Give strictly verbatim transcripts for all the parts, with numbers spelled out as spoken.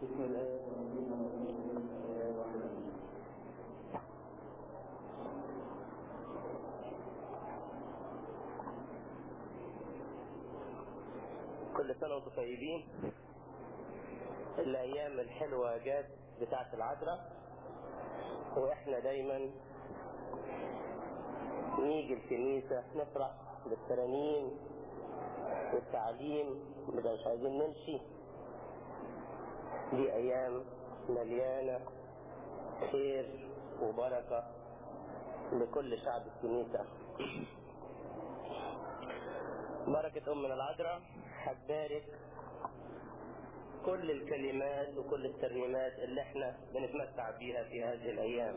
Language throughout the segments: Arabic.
بسم الله كل سنة وانتم طيبين. الأيام الحلوة جات بتاعة العذراء، وإحنا دايما نيجي الكنيسة نفرح بالترانيم والتعليم، بدنا مش عايزين نمشي. دي أيام مليانة خير وبركة لكل شعب الكنيسة. بركة أمنا العذراء هتبارك كل الكلمات وكل الترنيمات اللي احنا بنتمتع بيها في هذه الأيام.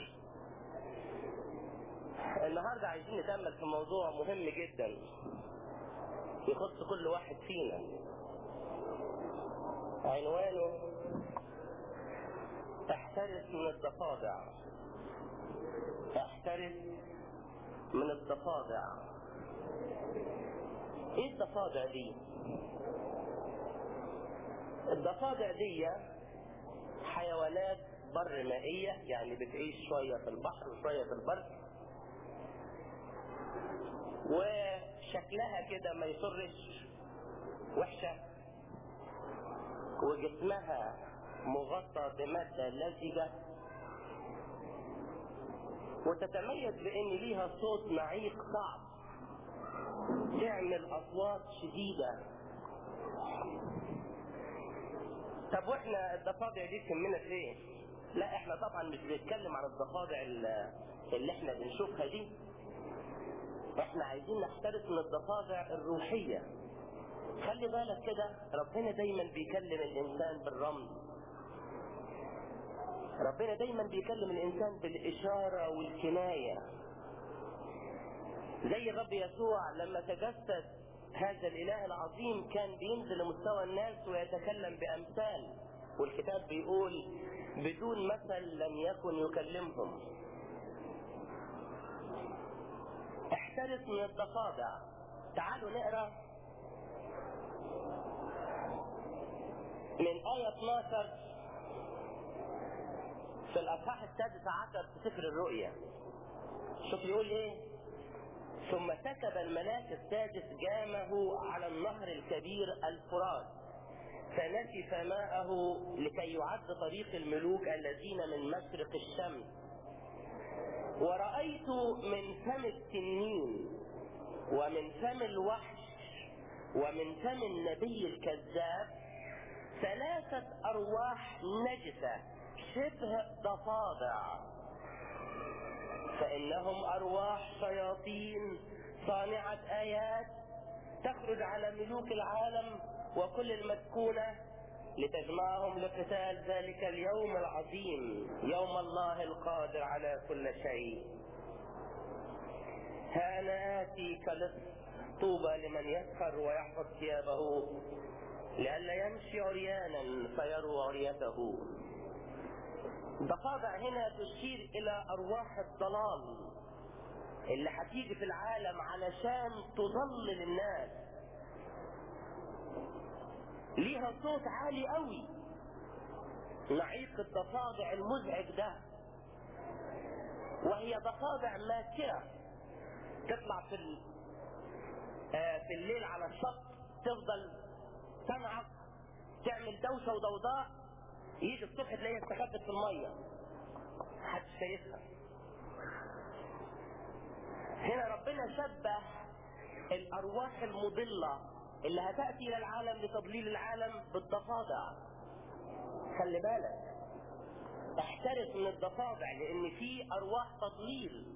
النهاردة عايزين نتأمل في موضوع مهم جدا يخص كل واحد فينا. عنوانه احترس من الضفادع. احترس من الضفادع. ايه الضفادع دي؟ الضفادع دي حيوانات بر مائية، يعني بتعيش شوية في البحر وشوية في البر، وشكلها كده ما يسرش، وحشة، وجسمها مغطى بمادة لزجة، وتتميز بان ليها صوت نعيق صعب، تعمل اصوات شديدة. طب واحنا الضفادع دي تهمنا في ايه؟ لا، احنا طبعا مش بنتكلم عن الضفادع اللي احنا بنشوفها دي. احنا عايزين نحترس من الضفادع الروحية. خلي بالك كده، ربنا دايما بيكلم الانسان بالرمز. ربنا دايما بيكلم الانسان بالاشارة والكناية. زي الرب يسوع لما تجسد هذا الاله العظيم كان بينزل لمستوى الناس ويتكلم بامثال، والكتاب بيقول بدون مثل لم يكن يكلمهم. احترس من الضفادع. تعالوا نقرا من آية اثناشر في الأصحاح السادس عشر في سفر الرؤيا. شوف يقول ايه: ثم سكب الملاك السادس جامه على النهر الكبير الفرات، فنشف ماءه لكي يعد طريق الملوك الذين من مشرق الشمس. ورأيت من فم التنين ومن فم الوحش ومن فم النبي الكذاب ثلاثة أرواح نجسة شبه ضفادع، فإنهم أرواح شياطين صانعة آيات تخرج على ملوك العالم وكل المسكونة لتجمعهم لقتال ذلك اليوم العظيم، يوم الله القادر على كل شيء. ها أنا آتي كلص، طوبى لمن يسخر ويحفظ ثيابه لئلا يمشي عريانا فيروا عريته. الضفادع هنا تشير الى ارواح الضلال اللي هتيجي في العالم علشان تضلل الناس. ليها صوت عالي قوي، نعيق الضفادع المزعج ده، وهي ضفادع ماكرة تطلع في آه في الليل على الشط، تفضل تنعق، تعمل دوشة وضوضاء، يجي الصبح تلاقيها استخبت في المية محدش شايفها. هنا ربنا شبه الارواح المضلة اللي هتأتي الى العالم لتضليل العالم بالضفادع. خلي بالك، احترس من الضفادع لان في ارواح تضليل.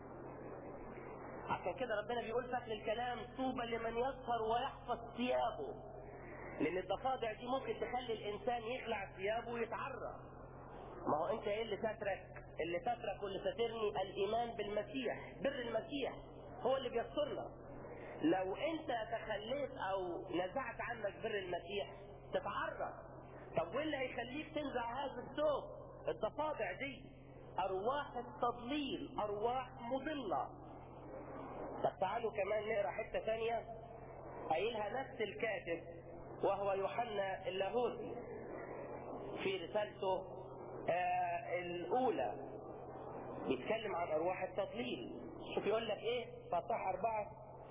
عشان كده ربنا بيقول في اخر الكلام طوبى لمن يسهر ويحفظ ثيابه، لان الضفادع دي ممكن تخلي الانسان يخلع ثيابه ويتعرى. ما هو انت ايه اللي سترك؟ اللي سترك واللي سترني الايمان بالمسيح، بر المسيح هو اللي بيسترنا. لو انت تخليت او نزعت عنك بر المسيح تتعرى. طب وايه اللي هيخليك تنزع هذا الثوب؟ الضفادع دي ارواح التضليل، ارواح مضلة. طب تعالوا كمان نقرا حتة ثانية قايلها نفس الكاتب وهو يوحنا اللاهوتي. في رسالته آه الاولى بيتكلم عن ارواح التضليل. شوف يقول لك ايه في اصحاح اربعة: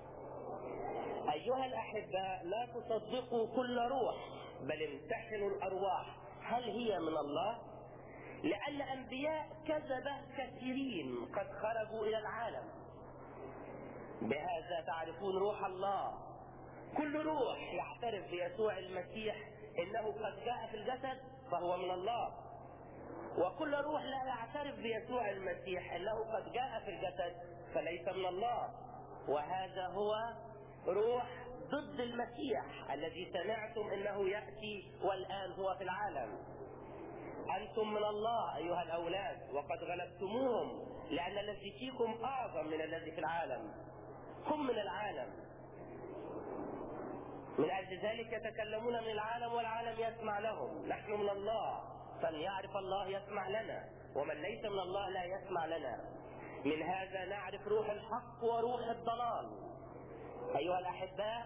ايها الاحباء لا تصدقوا كل روح بل امتحنوا الارواح هل هي من الله، لان انبياء كذبة كثيرين قد خرجوا الى العالم. بهذا تعرفون روح الله، كل روح يعترف بيسوع المسيح انه قد جاء في الجسد فهو من الله، وكل روح لا يعترف بيسوع المسيح انه قد جاء في الجسد فليس من الله. وهذا هو روح ضد المسيح الذي سمعتم انه ياتي والان هو في العالم. انتم من الله ايها الاولاد وقد غلبتموهم، لان الذي فيكم اعظم من الذي في العالم. هم من العالم، من اجل ذلك يتكلمون من العالم والعالم يسمع لهم. نحن من الله، فليعرف الله يسمع لنا، ومن ليس من الله لا يسمع لنا. من هذا نعرف روح الحق وروح الضلال. ايها الاحباء،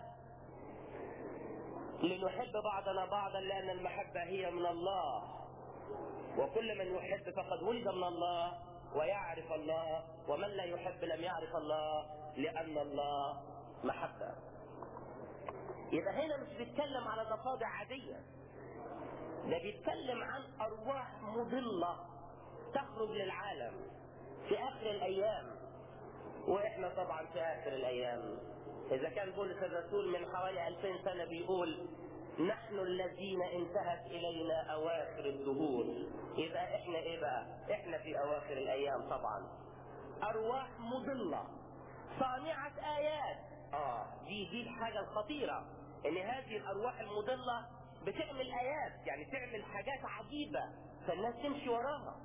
لنحب بعضنا بعضا لان المحبة هي من الله، وكل من يحب فقد ولد من الله ويعرف الله، ومن لا يحب لم يعرف الله لان الله محبة. يبقى هنا مش بيتكلم على ضفادع عادية، ده بيتكلم عن ارواح مضلة تخرج للعالم في اخر الايام. واحنا طبعا في اخر الايام. اذا كان بولس الرسول من حوالي الفين سنة بيقول نحن الذين انتهت الينا اواخر الدهور، يبقى احنا ايه بقى؟ احنا في اواخر الايام طبعا. ارواح مضلة صانعة ايات. اه دي دي الحاجة الخطيرة، ان هذه الارواح المضلة بتعمل ايات، يعني تعمل حاجات عجيبة فالناس تمشي وراها.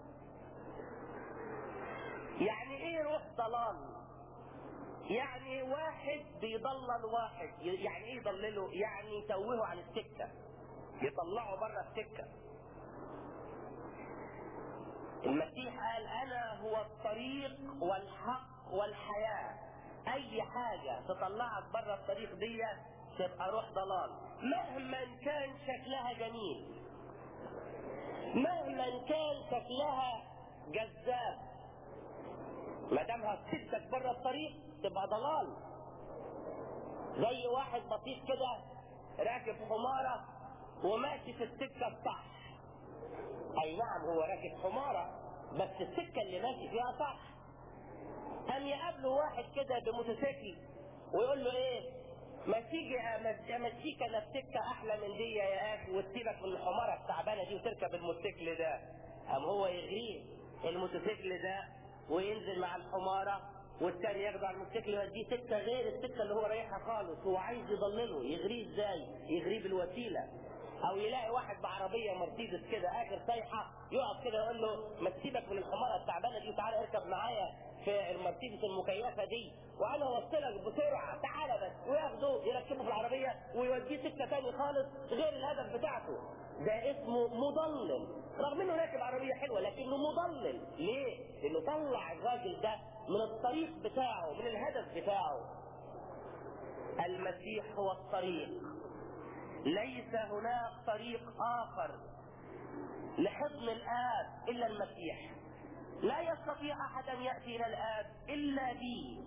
يعني ايه روح ضلال؟ يعني واحد بيضلل واحد. يعني ايه يضلله؟ يعني يتوهه عن السكة، يطلعه بره السكة. المسيح قال انا هو الطريق والحق والحياة. اي حاجة تطلعك بره الطريق دي تبقى روح ضلال، مهما كان شكلها جميل، مهما كان شكلها جذاب، ما دامها تسدك بره الطريق تبقى ضلال. زي واحد بسيط كده راكب حمارة وماشي في السكة الصح. اي نعم هو راكب حمارة بس السكة اللي ماشي فيها صح. قام يقابله واحد كده بموتوسيكل ويقول له ايه، ما تيجي امشيك انا السكة احلى من دي يا اخي، وتسيبك من الحمارة التعبانة دي وتركب الموتوسيكل ده. قام هو يغريه الموتوسيكل ده وينزل مع الحمارة، والتاني ياخده على الموتوسيكل يوديه سكة غير السكة اللي هو رايحها خالص. هو عايز يضلله، يغريه ازاي؟ يغريه بالوسيلة. او يلاقي واحد بعربية مرسيدس كده اخر صيحة يقف كده يقول له ما تسيبك من الحمارة التعبانة دي وتعالى اركب معايا في المرسيدس المكيفة دي وانا اوصلك بسرعة تعالى بس، وياخده يركبه في العربية ويوديه سكة تاني خالص غير الهدف بتاعته. ده اسمه مضلل، رغم انه راكب عربية حلوة لكنه مضلل. ليه؟ لانه طلع الراجل ده من الطريق بتاعه، من الهدف بتاعه. المسيح هو الطريق، ليس هناك طريق اخر لحضن الاب الا المسيح. لا يستطيع احد ان ياتي الى الاب الا بي.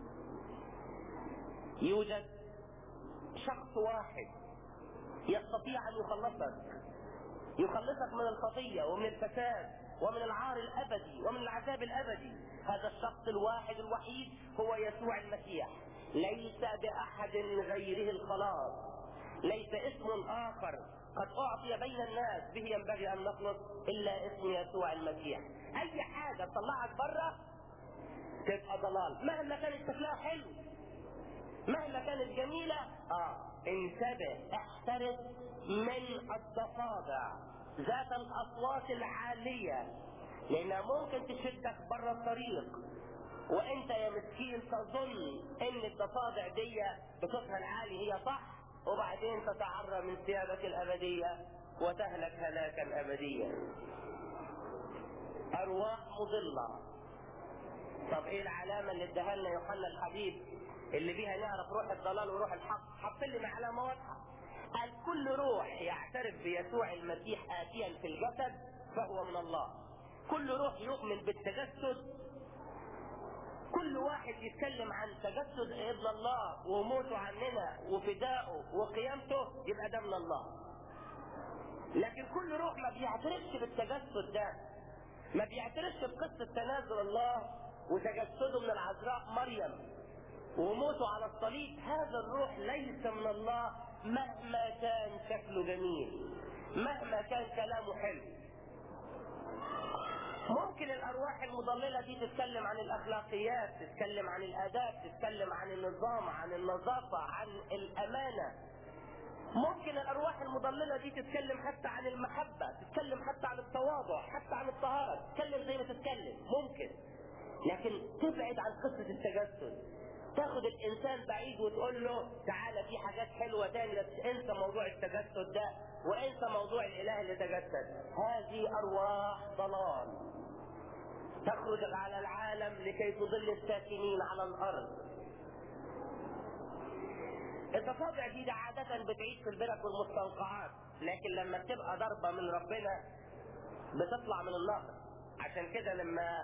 يوجد شخص واحد يستطيع ان يخلصك، يخلصك من الخطية ومن الفساد ومن العار الابدي ومن العذاب الابدي. هذا الشخص الواحد الوحيد هو يسوع المسيح. ليس باحد غيره الخلاص، ليس اسم اخر قد اعطي بين الناس به ينبغي ان نخلص الا اسم يسوع المسيح. اي حاجة تطلعك بره تبقى ضلال، مهما كانت شكلها حلو، مهما كانت جميلة. اه انتبه، احترس من الضفادع ذات الاصوات العالية، لانها ممكن تشدك بره الطريق وانت يا مسكين تظن ان الضفادع دي بصوتها العالي هي صح، وبعدين تتعرى من ثيابك الابدية وتهلك هلاكا ابديا. ارواح مضلة. طب ايه العلامة اللي اداها لنا يوحنا الحبيب اللي بيها نعرف روح الضلال وروح الحق؟ حط لنا علامة واضحة. قال كل روح يعترف بيسوع المسيح آتيا في الجسد فهو من الله. كل روح يؤمن بالتجسد، كل واحد يتكلم عن تجسد ابن الله وموته عننا وفدائه وقيامته يبقى ده من الله. لكن كل روح ما بيعترفش بالتجسد ده، ما بيعترفش بقصة تنازل الله وتجسده من العذراء مريم وموته على الصليب، هذا الروح ليس من الله مهما كان شكله جميل، مهما كان كلامه حلو. ممكن الارواح المضللة دي تتكلم عن الاخلاقيات، تتكلم عن الاداب، تتكلم عن النظام، عن النظافة، عن الامانة. ممكن الارواح المضللة دي تتكلم حتى عن المحبة، تتكلم حتى عن التواضع، حتى عن الطهارة، تتكلم زي ما تتكلم ممكن. لكن تبعد عن قصة التجسد، تاخد الانسان بعيد وتقول له تعالى في حاجات حلوة تاني، بس انسى موضوع التجسد ده وانسى موضوع الاله اللي تجسد. هذه ارواح ضلال تخرج على العالم لكي تضل الساكنين على الارض. الضفادع دي, دي عادة بتعيش في البرك والمستنقعات، لكن لما بتبقى ضربة من ربنا بتطلع من النهر. عشان كده لما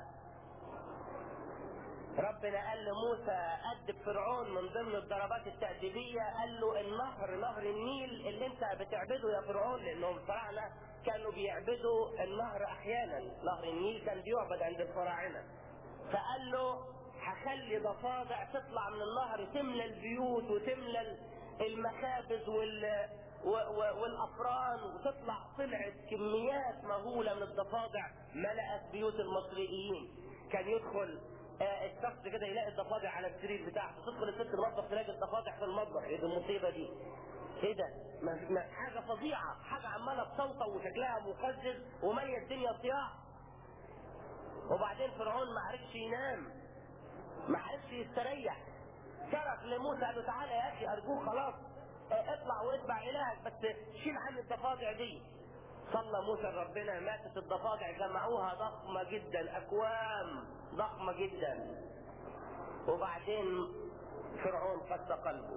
ربنا قال لموسى أدب فرعون من ضمن الضربات التأديبية، قال له النهر نهر النيل اللي انت بتعبده يا فرعون، لانهم الفراعنة كانوا بيعبدوا النهر احيانا، نهر النيل كان بيعبد عند الفراعنة. فقال له هخلي ضفادع تطلع من النهر تملى البيوت وتملى المخابز وال والافران، وتطلع طلعت كميات مهولة من الضفادع ملأت بيوت المصريين. كان يدخل آه الشخص كده يلاقي الضفادع على السرير بتاعته، تدخل الست المطبخ تلاقي الضفادع في المطبخ. ايه المصيبة دي؟ ايه ده؟ ما ما حاجة فظيعة، حاجة عمالة بصوته وشكلها مقزز ومالية الدنيا صياح. وبعدين فرعون ما عرفش ينام، ما عرفش يستريح، صرخ لموسى قال له تعالى يا اخي ارجوك خلاص اطلع واتبع الهك، بس شيل عن الضفادع دي. صلى موسى لربنا، ماتت الضفادع، جمعوها ضخمة جدا، اكوام ضخمة جدا. وبعدين فرعون قسى قلبه.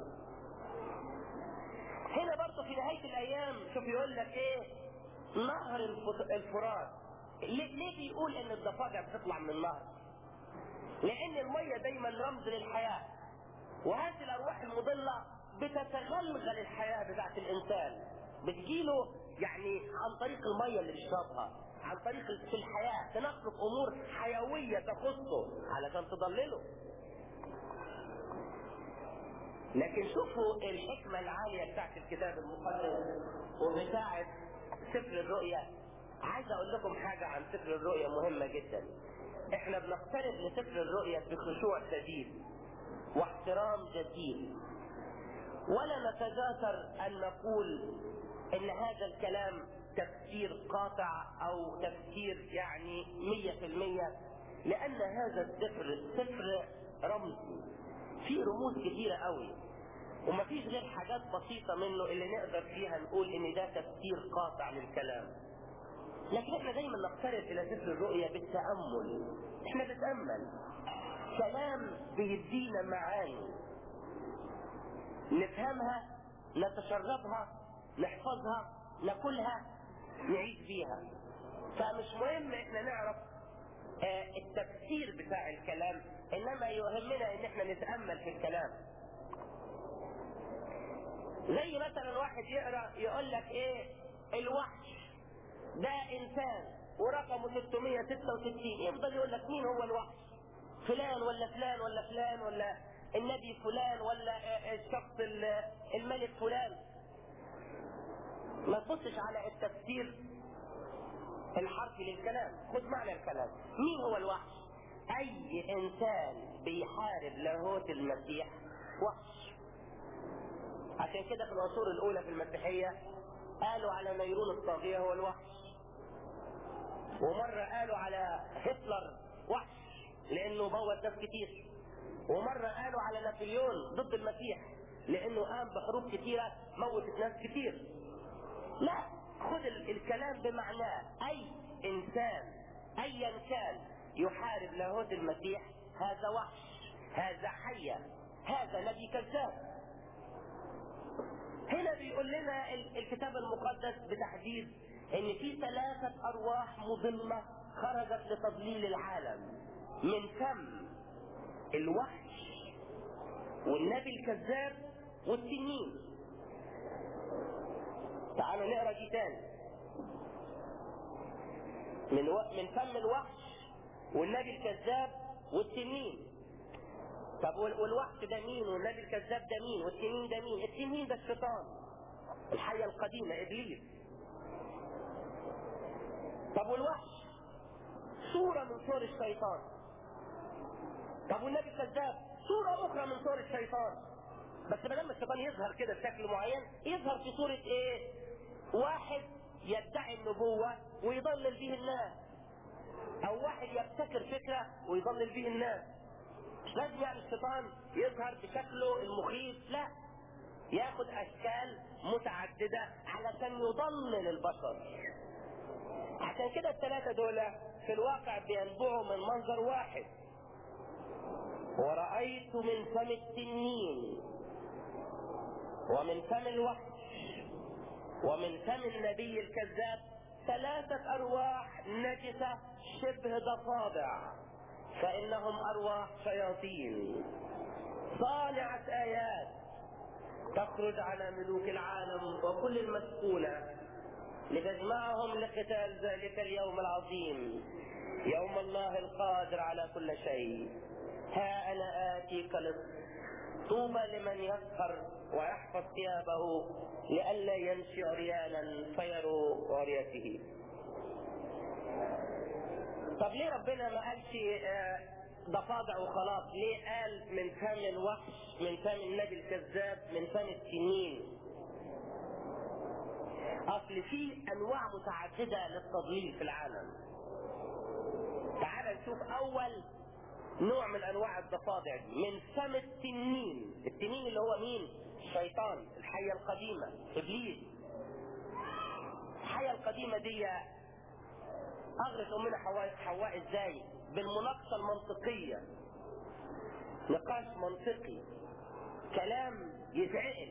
هنا برضه في نهاية الايام شوف يقول لك ايه؟ نهر الفرات. ليه بيقول ان الضفادع بتطلع من النهر؟ لان المية دايما رمز للحياة، وهذه الارواح المضلة بتتغلغل الحياة بتاعت الانسان، بتجيله يعني عن طريق المية اللي بيشربها، عن طريق في الحياة تنخلق امور حيوية تخصه علشان تضلله. لكن شوفوا الحكمة العالية بتاعت الكتاب المقدس وبتاعت سفر الرؤيا. عايز اقول لكم حاجة عن سفر الرؤيا مهمة جدا. احنا بنقترب لسفر الرؤيا بخشوع شديد واحترام جديد، ولا نتجاسر ان نقول ان هذا الكلام تفسير قاطع او تفسير يعني مية في المية، لان هذا السفر سفر رمزي فيه رموز كثيرة قوي، ومفيش غير حاجات بسيطة منه اللي نقدر فيها نقول ان ده تفسير قاطع للكلام. لكن احنا دايما نقترب الى سفر الرؤيا بالتأمل. احنا بنتأمل كلام بيدينا معاني نفهمها، نتشربها، نحفظها، ناكلها، نعيش بيها. فمش مهم احنا نعرف اه التفسير بتاع الكلام، انما يهمنا ان احنا نتأمل في الكلام. زي مثلا واحد يقرأ يقول لك ايه؟ الوحش ده انسان ورقمه ستمية وستة وستين، يفضل يقول لك مين هو الوحش؟ فلان ولا فلان ولا فلان ولا النبي فلان ولا الشخص الملك فلان. ما تبصش على التفسير الحرفي للكلام، خد معنى الكلام. مين هو الوحش؟ اي انسان بيحارب لاهوت المسيح وحش. عشان كده في العصور الاولى في المسيحية قالوا على نيرون الطاغية هو الوحش، ومرة قالوا على هتلر وحش لانه موت ناس كتير، ومرة قالوا على نابليون ضد المسيح لانه قام بحروب كتيرة موتت ناس كتير. لا، خذ الكلام بمعناه. اي انسان ايا كان يحارب لاهوت المسيح هذا وحش، هذا حية، هذا نبي كذاب. هنا بيقول لنا الكتاب المقدس بتحديد ان في ثلاثة ارواح مضلة خرجت لتضليل العالم من فم الوحش والنبي الكذاب والتنين. تعالوا نقرا دي تاني. من و... من فم الوحش والنبي الكذاب والتنين. طب والوحش ده مين؟ والنبي الكذاب ده مين؟ والتنين ده مين؟ التنين ده الشيطان، الحية القديمة ابليس. طب والوحش صورة من صور الشيطان. طب والنبي الكذاب صورة اخرى من صور الشيطان، بس ما دام الشيطان يظهر كده بشكل معين يظهر في صورة ايه؟ واحد يدعي النبوة ويضلل به الناس، او واحد يبتكر فكرة ويضلل به الناس. مش لازم يعني الشيطان يظهر بشكله المخيف، لا، ياخد اشكال متعددة علشان يضلل البشر. عشان كده الثلاثة دول في الواقع بينبعوا من منظر واحد. ورأيت من فم التنين ومن فم الوحش ومن فم النبي الكذاب ثلاثة أرواح نجسة شبه ضفادع، فإنهم أرواح شياطين صانعة آيات تخرج على ملوك العالم وكل المسكونة لتجمعهم لقتال ذلك اليوم العظيم، يوم الله القادر على كل شيء. ها أنا آتي كلص، طوبى لمن يسهر ويحفظ ثيابه لئلا يمشي عريانا فيروا عريته. طب ليه ربنا ما قالش ضفادع وخلاص؟ ليه قال من فم الوحش، من فم النبي الكذاب، من فم التنين؟ اصل في انواع متعددة للتضليل في العالم. تعال نشوف اول نوع من انواع الضفادع دي، من فم التنين. التنين اللي هو مين؟ الشيطان، الحية القديمة، ابليس. الحية القديمة دي اغرت امنا حواء حواء ازاي؟ بالمناقشة المنطقية، نقاش منطقي، كلام يتعقل.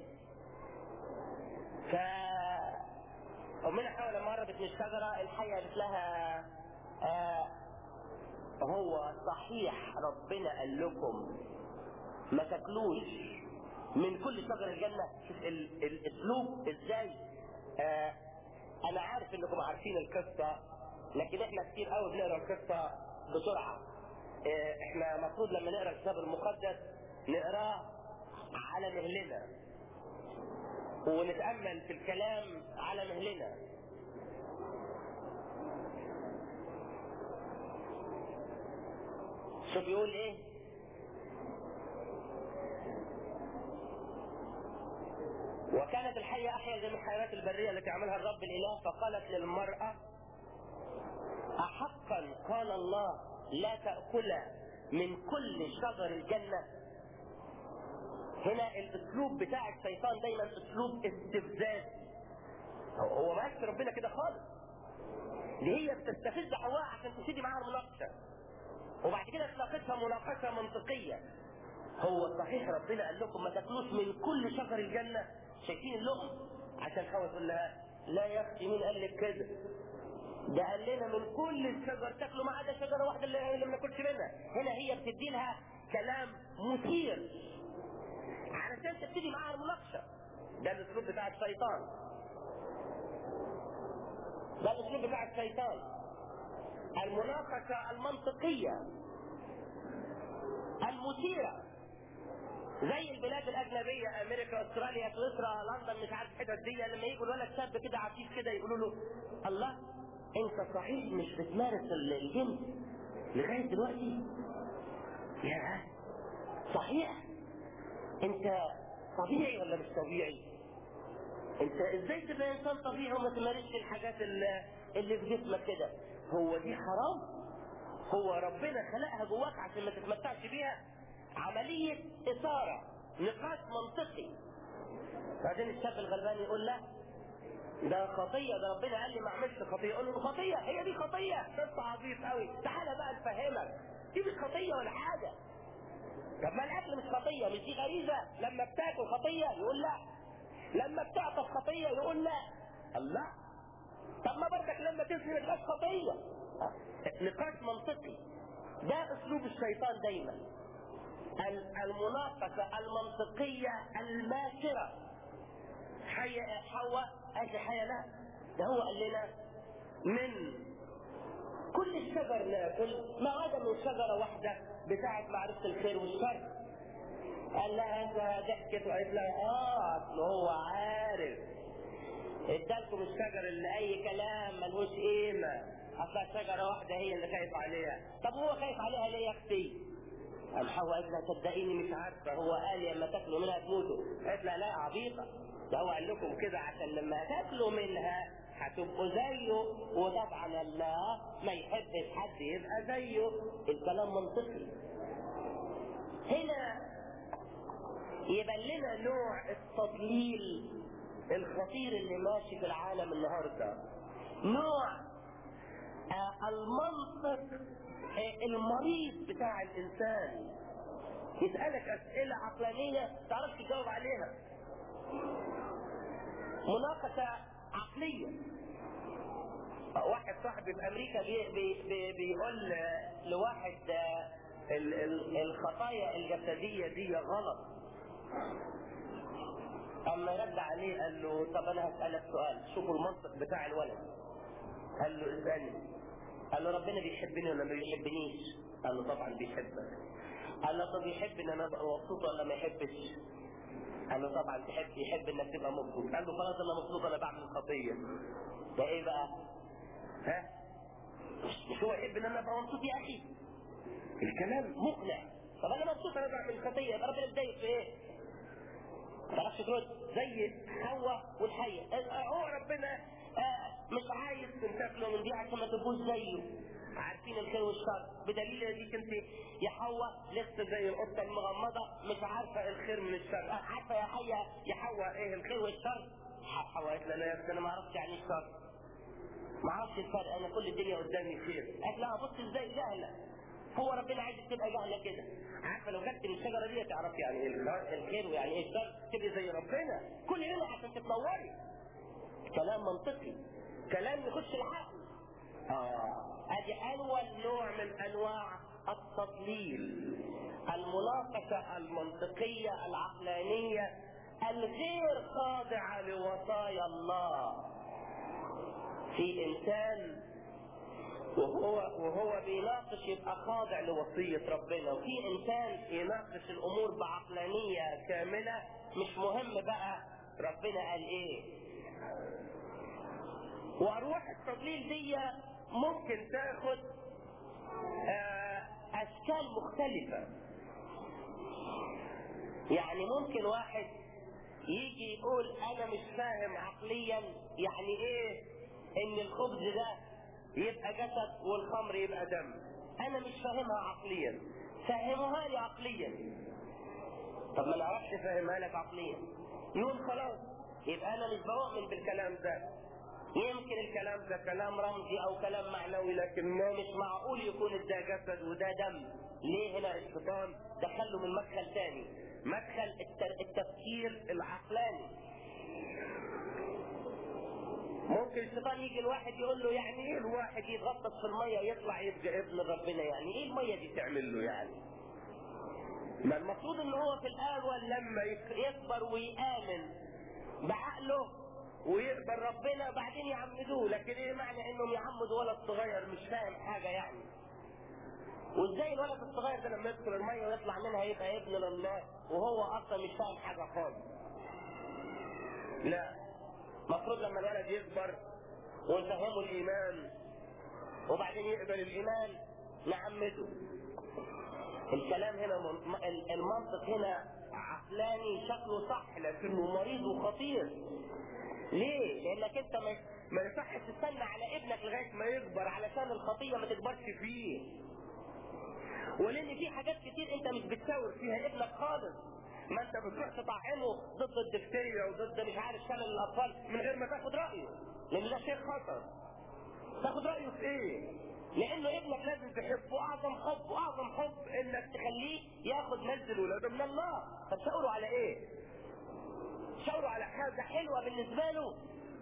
ف امنا حواء لما قربت من الشجرة الحية قالت لها آه هو صحيح ربنا قال لكم ما تاكلوش من كل شجر الجنة؟ شوف ال... الاسلوب ازاي. آه انا عارف انكم عارفين القصة، لكن احنا كتير قوي بنقرا القصة بسرعة. آه احنا مفروض لما نقرا الكتاب المقدس نقراه على مهلنا ونتأمل في الكلام على مهلنا. شوف يقول ايه؟ وكانت الحية احيا جميع الحيوانات البرية التي عملها الرب الاله، فقالت للمرأة احقا قال الله لا تأكلا من كل شجر الجنة؟ هنا الاسلوب بتاع الشيطان دايما اسلوب استفزاز. هو ما قالش ربنا كده خالص، دي هي بتستفز حواء عشان تشدي معاها المناقشة، وبعد كده تناقشها مناقشة منطقية. هو صحيح ربنا قال لكم ما تاكلوش من كل شجر الجنة؟ شايفين اللقم؟ عشان حواء تقول لها لا يا اختي، مين قال لك كده؟ ده قال لنا من كل الشجر تاكلوا ما عدا شجرة واحدة اللي ما ناكلش منها. هنا هي بتدي لها كلام مثير علشان تبتدي معاها المناقشة. ده الاسلوب بتاع الشيطان، ده الاسلوب بتاع الشيطان، المناقشة المنطقية المثيرة. زي البلاد الاجنبية، امريكا، استراليا، سويسرا، لندن، مش عارف الحتت دي، لما يجوا الولد شاب كده عفيف كده يقولوا له الله انت صحيح مش بتمارس الجنس لغاية دلوقتي؟ يا صحيح انت طبيعي ولا مش طبيعي؟ انت ازاي تبقى انسان طبيعي وما تمارسش الحاجات اللي, اللي في جسمك كده؟ هو دي حرام؟ هو ربنا خلقها جواك عشان ما تتمتعش بيها؟ عملية اثارة، نقاش منطقي. بعدين الشاب الغلبان يقول لا ده خطية، ده ربنا قال لي ما اعملش خطية. يقول له خطية؟ هي دي خطية؟ انت عبيط قوي، تعالى بقى نفهمك دي مش خطية ولا حاجة. طب ما الاكل مش خطية؟ مش دي غريزة لما بتاكل خطية؟ يقول لا، لما بتعطف خطيه يقول لا. الله، طب ما برضك لما تزني ما تبقاش خطيه. نقاش منطقي، ده اسلوب الشيطان دايما، المناقشه المنطقيه الماكره. حية حواء قالت حية لا، ده هو قال لنا من كل الشجر ناكل ما عدا من شجره واحده بتاعه معرفه الخير والشر. قال لها انت ضحكت وقالت لها اه اصل هو عارف ادالكم الشجر اللي اي كلام ملوش قيمه، اصل شجره واحده هي اللي خايف عليها. طب هو خايف عليها ليه يا اختي؟ قام حواء قالت لها صدقيني مش عارفه، هو قال لما تاكلوا منها تموتوا. قالت لها لا يا عبيطه، ده هو قال لكم كده عشان لما تاكلوا منها هتبقوا زيه، وطبعا الله ما يحبش حد يبقى زيه. الكلام منطقي. هنا يبان لنا نوع التضليل الخطير اللي ماشي في العالم النهارده، نوع آه المنطق آه المريض بتاع الانسان. يسألك اسئلة عقلانية تعرفش تجاوب عليها، مناقشة عقلية. واحد صاحبي في امريكا بي بي بي بيقول لواحد آه ال ال الخطايا الجسدية دي غلط. اما رد عليه قال له طب انا هسألك سؤال، شوفوا المنطق بتاع الولد. قال له اسألني. قال له ربنا بيحبني ولا ما بيحبنيش؟ قال له طبعا بيحبك. قال له طب يحب ان انا ابقى مبسوط ولا ما يحبش؟ قال له طبعا تحب، يحب انك تبقى مبسوط. قال له خلاص انا مبسوط انا بعمل خطية. ده ايه بقى؟ ها؟ مش هو يحب ان انا ابقى مبسوط يا اخي؟ الكلام مقنع. طب انا مبسوط انا بعمل خطية، يبقى ربنا اتضايق في ايه؟ ما تعرفش ترد. زي حواء والحية، هو ربنا آه مش عايز تاكلوا من دي عشان ما تبقوش زيه، عارفين الخير والشر. بدليل انك انت يا حواء لسه زي القطه المغمضه مش عارفه الخير من الشر. آه عارفه يا حية يا حواء ايه الخير والشر؟ حواء قالت لا يا انا ما اعرفش يعني الشر، ما اعرفش الفرق، انا كل الدنيا قدامي خير. قالت لها بص ازاي جهله، هو ربنا عايزك تبقى جهله كده. عارفه لو خدت من الشجره دي تعرف يعني ايه الخير ويعني ايه الشر، تبقي زي ربنا. كل هنا عشان تتنوري. كلام منطقي، كلام يخش العقل. اه ادي اول نوع من انواع التضليل، المناقشه المنطقيه العقلانيه الغير خاضعه لوصايا الله. في انسان وهو وهو بيناقش يبقى خاضع لوصيه ربنا، وفي انسان يناقش الامور بعقلانيه كامله مش مهم بقى ربنا قال ايه. واروح التضليل دي ممكن تاخد آه اشكال مختلفة. يعني ممكن واحد يجي يقول انا مش فاهم عقليا يعني ايه ان الخبز ده يبقى جسد والخمر يبقى دم، انا مش فاهمها عقليا، فهموها لي عقليا. طب ما نعرفش فهمها لك عقليا، يقول خلاص يبقى انا مش بؤمن بالكلام ده. يمكن الكلام ده كلام رمزي او كلام معنوي، لكن ما مش معقول يكون ده جسد وده دم. ليه هنا الشيطان دخله من مدخل ثاني، مدخل التفكير العقلاني. ممكن الشيطان يجي الواحد يقول له يعني ايه الواحد يتغطس في الميه ويطلع يبقى ابن ربنا؟ يعني ايه الميه دي تعمل له يعني؟ ما المفروض ان هو في الاول لما يكبر ويآمن بعقله ويقبل ربنا بعدين يعمدوه. لكن ايه معنى انهم يعمدوا ولد صغير مش فاهم حاجه يعني؟ وازاي الولد الصغير ده لما يدخل الميه ويطلع منها يبقى ابن لله وهو اصلا مش فاهم حاجه خالص؟ لا، المفروض لما الولد يكبر ونفهمه الايمان وبعدين يقبل الايمان نعمده. الكلام هنا المنطق هنا عقلاني شكله صح لكنه مريض وخطير. ليه؟ لانك انت ما ما يصحش تستنى على ابنك لغايه ما يكبر علشان الخطيه ما تكبرش فيه. ولان في حاجات كتير انت مش بتساور فيها ابنك خالص. ما انت بتروح تطعمه ضد الدفتيريا وضد مش عارف شلل الاطفال من غير ما تاخد رايه، لان ده شيء خطر. تاخد رايه في ايه؟ لانه ابنك لازم تحبه اعظم حب، واعظم حب انك تخليه ياخد نزل ولاده من الله. فتساوره على ايه؟ شاوروا على حاجة حلوة بالنسبة له.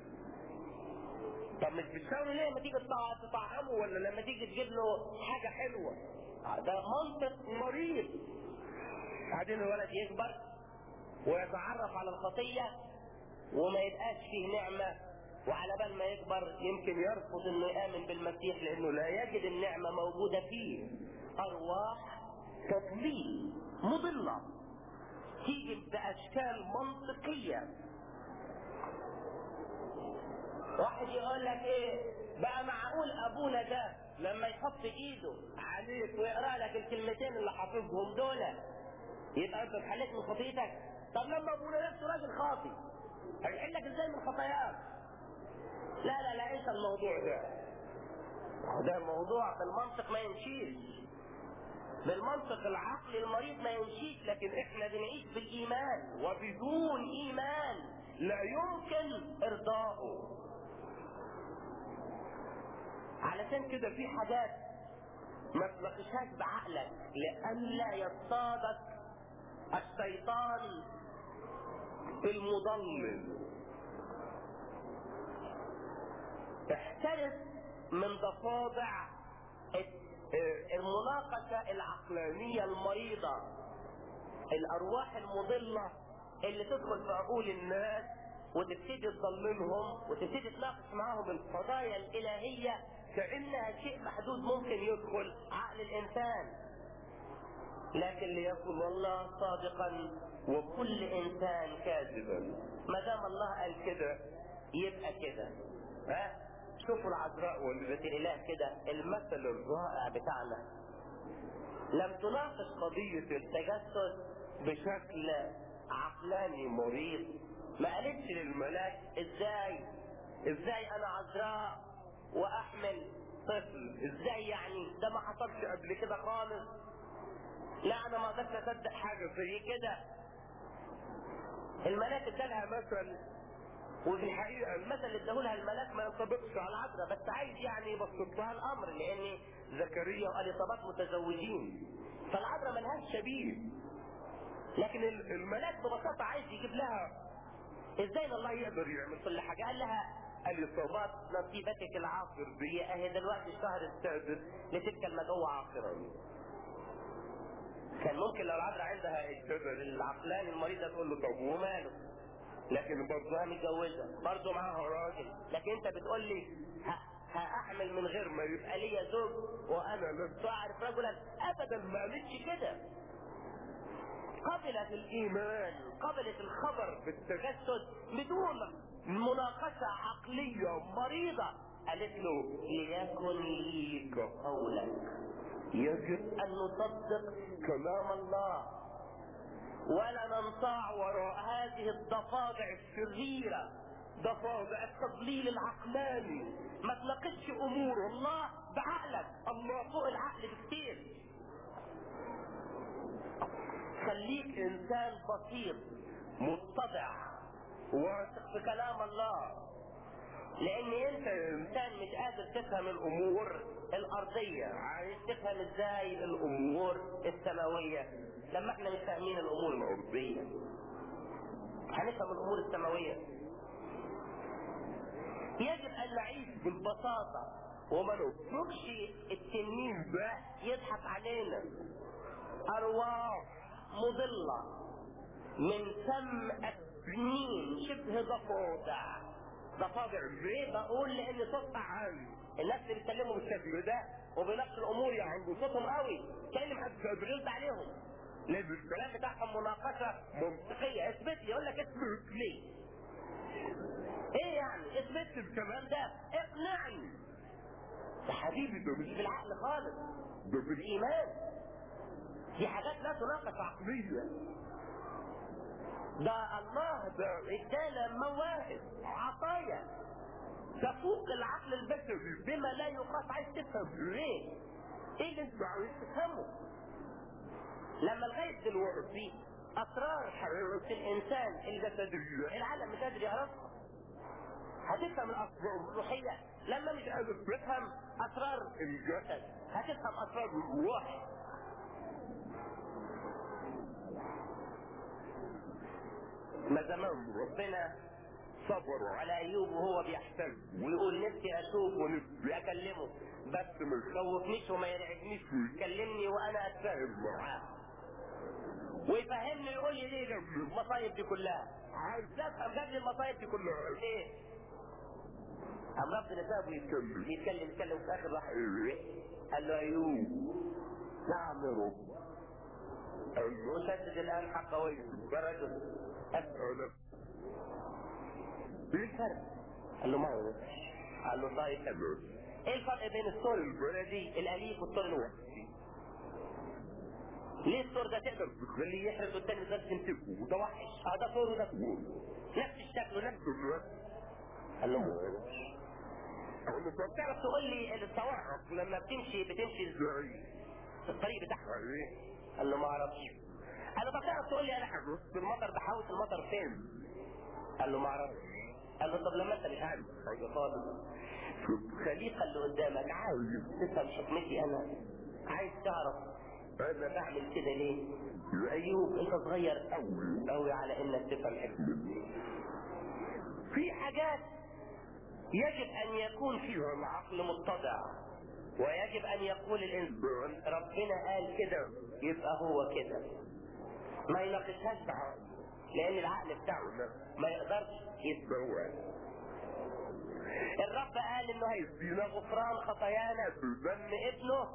طب مش بتشاوروا ليه لما تيجي تطعمه ولا لما تيجي تجيب له حاجة حلوة؟ ده منطق مريض. بعدين الولد يكبر ويتعرف على الخطية وما يبقاش فيه نعمة، وعلى بال ما يكبر يمكن يرفض انه يآمن بالمسيح لانه لا يجد النعمة موجودة فيه. ارواح تضليل مضلة تيجي باشكال منطقية. واحد يقول لك ايه بقى، معقول ابونا ده لما يحط ايده عليك ويقرا لك الكلمتين اللي حافظهم دول يبقى انت اتحليت من خطيتك؟ طب لما ابونا نفسه راجل خاطي هيحلك ازاي من خطاياك؟ لا لا لا انسى الموضوع ده. ده موضوع بالمنطق ما يمشيش، بالمنطق العقلي المريض ما يمشيش، لكن احنا بنعيش بالايمان، وبدون ايمان لا يمكن ارضائه. علشان كده في حاجات ما تناقشهاش بعقلك لئلا يصطادك الشيطان المضلل. احترس من ضفادع المناقشة العقلانية المريضة، الارواح المضلة اللي تدخل في عقول الناس وتبتدي تضللهم وتبتدي تناقش معاهم القضايا الالهية كأنها شيء محدود ممكن يدخل عقل الانسان. لكن ليكن الله صادقا وكل انسان كاذبا. ما دام الله قال كده يبقى كده. ها شوفوا العذراء والبيت الاله كده المثل الرائع بتاعنا. لم تناقش قضية التجسد بشكل عقلاني مريض. ما قالتش للملاك ازاي ازاي انا عذراء واحمل طفل، ازاي يعني ده ما حصلش قبل كده خالص. لا انا ما اقدرش اصدق حاجه زي كده. الملاك ادالها مثل، وفي الحقيقه المثل اللي اداهولها الملاك ما ينطبقش على العذراء، بس عايز يعني يبسط لها الامر لان زكريا واليصابات متزوجين فالعذراء ملهاش شبيه. لكن الملاك ببساطه عايز يجيب لها ازاي الله يقدر يعمل كل حاجه. قال لها اليصابات نصيبتك العاقر دي اهي دلوقتي الشهر السادس لتلك المجوة عاقرا. كان ممكن لو العذراء عندها الجبل العقلاني المريضة تقول له طب وماله، لكن برضه متجوزة برضه معاها راجل، لكن انت بتقول لي هأحمل من غير ما يبقى ليا زوج وانا لست اعرف رجلا. ابدا ما قالتش كده. قبلت الايمان، قبلت الخبر بالتجسد بدون مناقشة عقلية مريضة. قالت له ليكن لي كقولك. يجب ان نصدق كلام الله ولا ننطاع وراء هذه الضفادع الشريرة، ضفادع التضليل العقلاني. ما تناقشش امور الله بعقلك، الله فوق العقل بكتير. خليك انسان بسيط متضع واثق في كلام الله، لان انت انسان مش قادر تفهم الامور الارضية، عايز تفهم ازاي الامور السماوية. لما احنا مش فاهمين الامور الارضية هنفهم الامور السماوية. يجب ان نعيش بالبساطة وما نتركش التنين ده يضحك علينا. ارواح مضلة من فم التنين شبه ضفادع. ضفادع ليه بقول؟ لان صوتها عالي، الناس اللي بيتكلموا بالشكل ده وبنفس الامور يعني صوتهم قوي كلم حد بيغلط عليهم لان الكلام بتاعهم مناقشه منطقيه. اثبت لي، يقول لك اثبت لي ايه يعني؟ اثبت لي الكلام ده، اقنعني يا حبيبي. ده مش بالعقل خالص، ده بالايمان. دي حاجات لا تناقش عقليه. ده الله ده ادانا مواهب عطايا تفوق العقل البشري بما لا يقاس. عايز تفهم ليه؟ ايه اللي انت عايز تفهمه؟ لما لغايه دلوقتي اسرار حياه الانسان الجسديه العالم مش قادر يعرفها. هتفهم الاسرار الروحيه لما مش قادر تفهم اسرار الجسد، هتفهم اسرار الروح. ما زمان ربنا صبروا على ايوب وهو بيحتاج ويقول نفسي اشوف ونفسي اكلمه بس ما يخوفنيش وما يرعبنيش ويكلمني وانا اتفاهم معاه ويفهمني يقول لي ليه جاب لي المصايب دي كلها؟ عايز افهم جاب لي المصايب دي كلها ليه؟ قام ربنا سابه يتكلم يتكلم يتكلم في الاخر راح قال له ايوب نعم يا رب. قال له شدد الان حقوي برجل اسال ايه الفرق؟ قال له ما هو قال له طيب ايه الفرق بين السور البلدي الاليف والسور الوحشي؟ ليه السور ده تقدر تخليه يحرس والتاني تقدر تمسكه وده وحش؟ اه ده سور وده سور نفس الشكل ونفس الوقت. قال له قال له طب تعرف تقول لي الصواعق لما بتمشي بتمشي ازاي؟ الطريق بتاعها ايه؟ قال له ما اعرفش. قال له طب تعرف تقول لي انا حاسس بالمطر بحوش المطر فين؟ قال له ما اعرفش. قال له طب لما انت مش عارف حاجه خالص الخليقه اللي قدامك عاوز تفهم حكمتي انا عايز تعرف انا بعمل كده ليه؟ ايوب انت صغير قوي قوي على انك تفهم حكمتي. في حاجات يجب ان يكون فيها العقل متضع ويجب ان يقول الانسان ربنا قال كده يبقى هو كده ما يناقشهاش بعقل لان العقل بتاعنا ما يقدرش يتبوع. الرب قال انه هيدينا غفران خطايانا بدم ابنه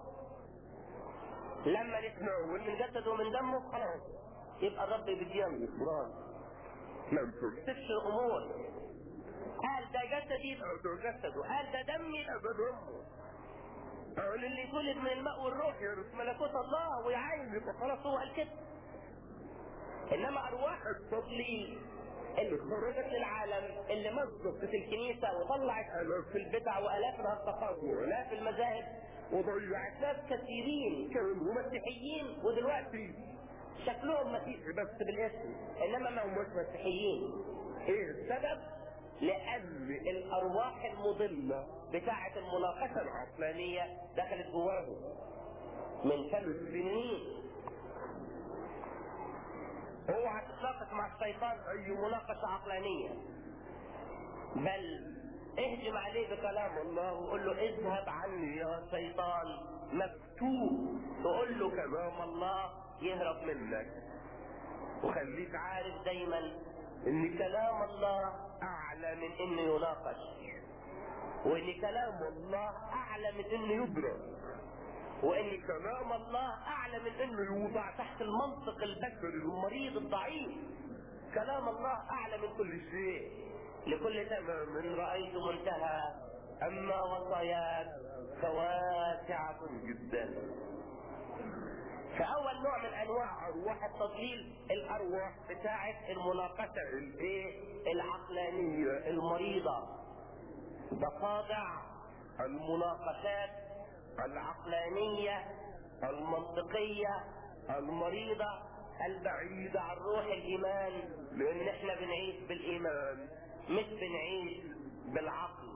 لما نسمعه ومن جسده ومن دمه خلاص يبقى الرب بيدينا غفران ما تفسدش الامور. قال ده جسدي ده جسده قال ده دمي ده دمه. قال اللي يتولد من الماء والروح يرث ملكوت الله ويعاين يبقى خلاص هو قال كده. انما ارواح التضليل اللي خرجت للعالم اللي مزقت في الكنيسه وطلعت الاف في البدع والاف من التقاطع والاف المذاهب وضيعت ناس كثيرين كانوا مسيحيين ودلوقتي شكلهم مسيحي بس بالاسم انما ما همش مسيحيين. ايه السبب؟ لان الارواح المضله بتاعه المناقشه العقلانيه دخلت جواهم من ثلاث سنين. اوعى تتناقش مع الشيطان اي مناقشه عقلانيه بل اهجم عليه بكلام الله وقول له اذهب عني يا شيطان مكتوب. تقول له كلام الله يهرب منك وخليك عارف دايما ان كلام الله اعلى من انه يناقش وان كلام الله اعلى من انه يدرس وان كلام الله اعلى من انه يوضع تحت المنطق البشري المريض الضعيف. كلام الله اعلى من كل شيء. لكل تمام رايت منتهى اما وصاياك فواسعه جدا. فاول نوع من انواع ارواح التضليل الارواح بتاعه المناقشه الايه العقلانيه المريضه ضفادع المناقشات العقلانيه المنطقيه المريضه البعيده عن روح الايمان لان احنا بنعيش بالايمان مش بنعيش بالعقل.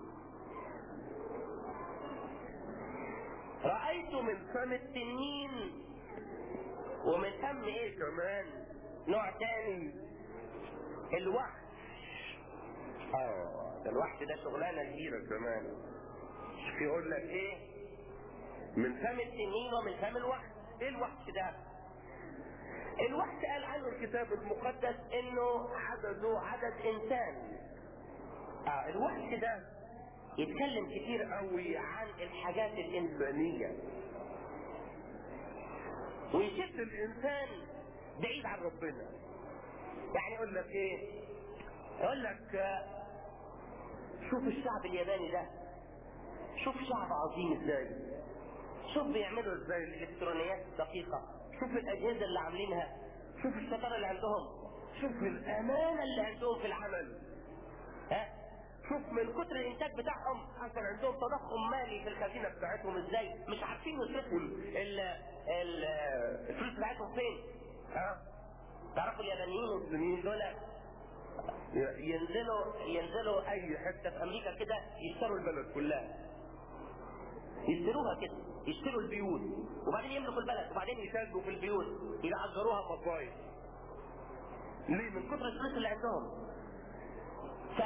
رأيت من فم التنين ومن فم ايه كمان نوع تاني الوحش. اه الوحش ده شغلانه كبيره كمان. يقول لك ايه من فم التنين ومن فم الوحش. ايه الوحش ده؟ الوحش قال عنه الكتاب المقدس انه عدده عدد انسان. اه الوحش ده يتكلم كتير قوي عن الحاجات الانسانيه ويشد الانسان بعيد عن ربنا. يعني يقول لك ايه؟ يقول لك شوف الشعب الياباني ده شوف شعب عظيم ازاي شوف بيعملوا ازاي الالكترونيات الدقيقه شوف الاجهزه اللي عاملينها شوف الشطاره اللي عندهم شوف الامانه اللي عندهم في العمل. ها شوف من كتر الانتاج بتاعهم حصل عندهم تضخم مالي في الخزينه بتاعتهم ازاي مش عارفين يصرفوا الفلوس بتاعتهم فين. ها تعرفوا اليابانيين والصينيين دول ينزلوا ينزلوا اي حته في امريكا كده يشتروا البلد كلها يشتروها كده يشتروا البيوت وبعدين يملكوا البلد وبعدين يساجوا في البيوت يأجروها مصايف. ليه؟ من كتر الفلوس اللي عندهم. ف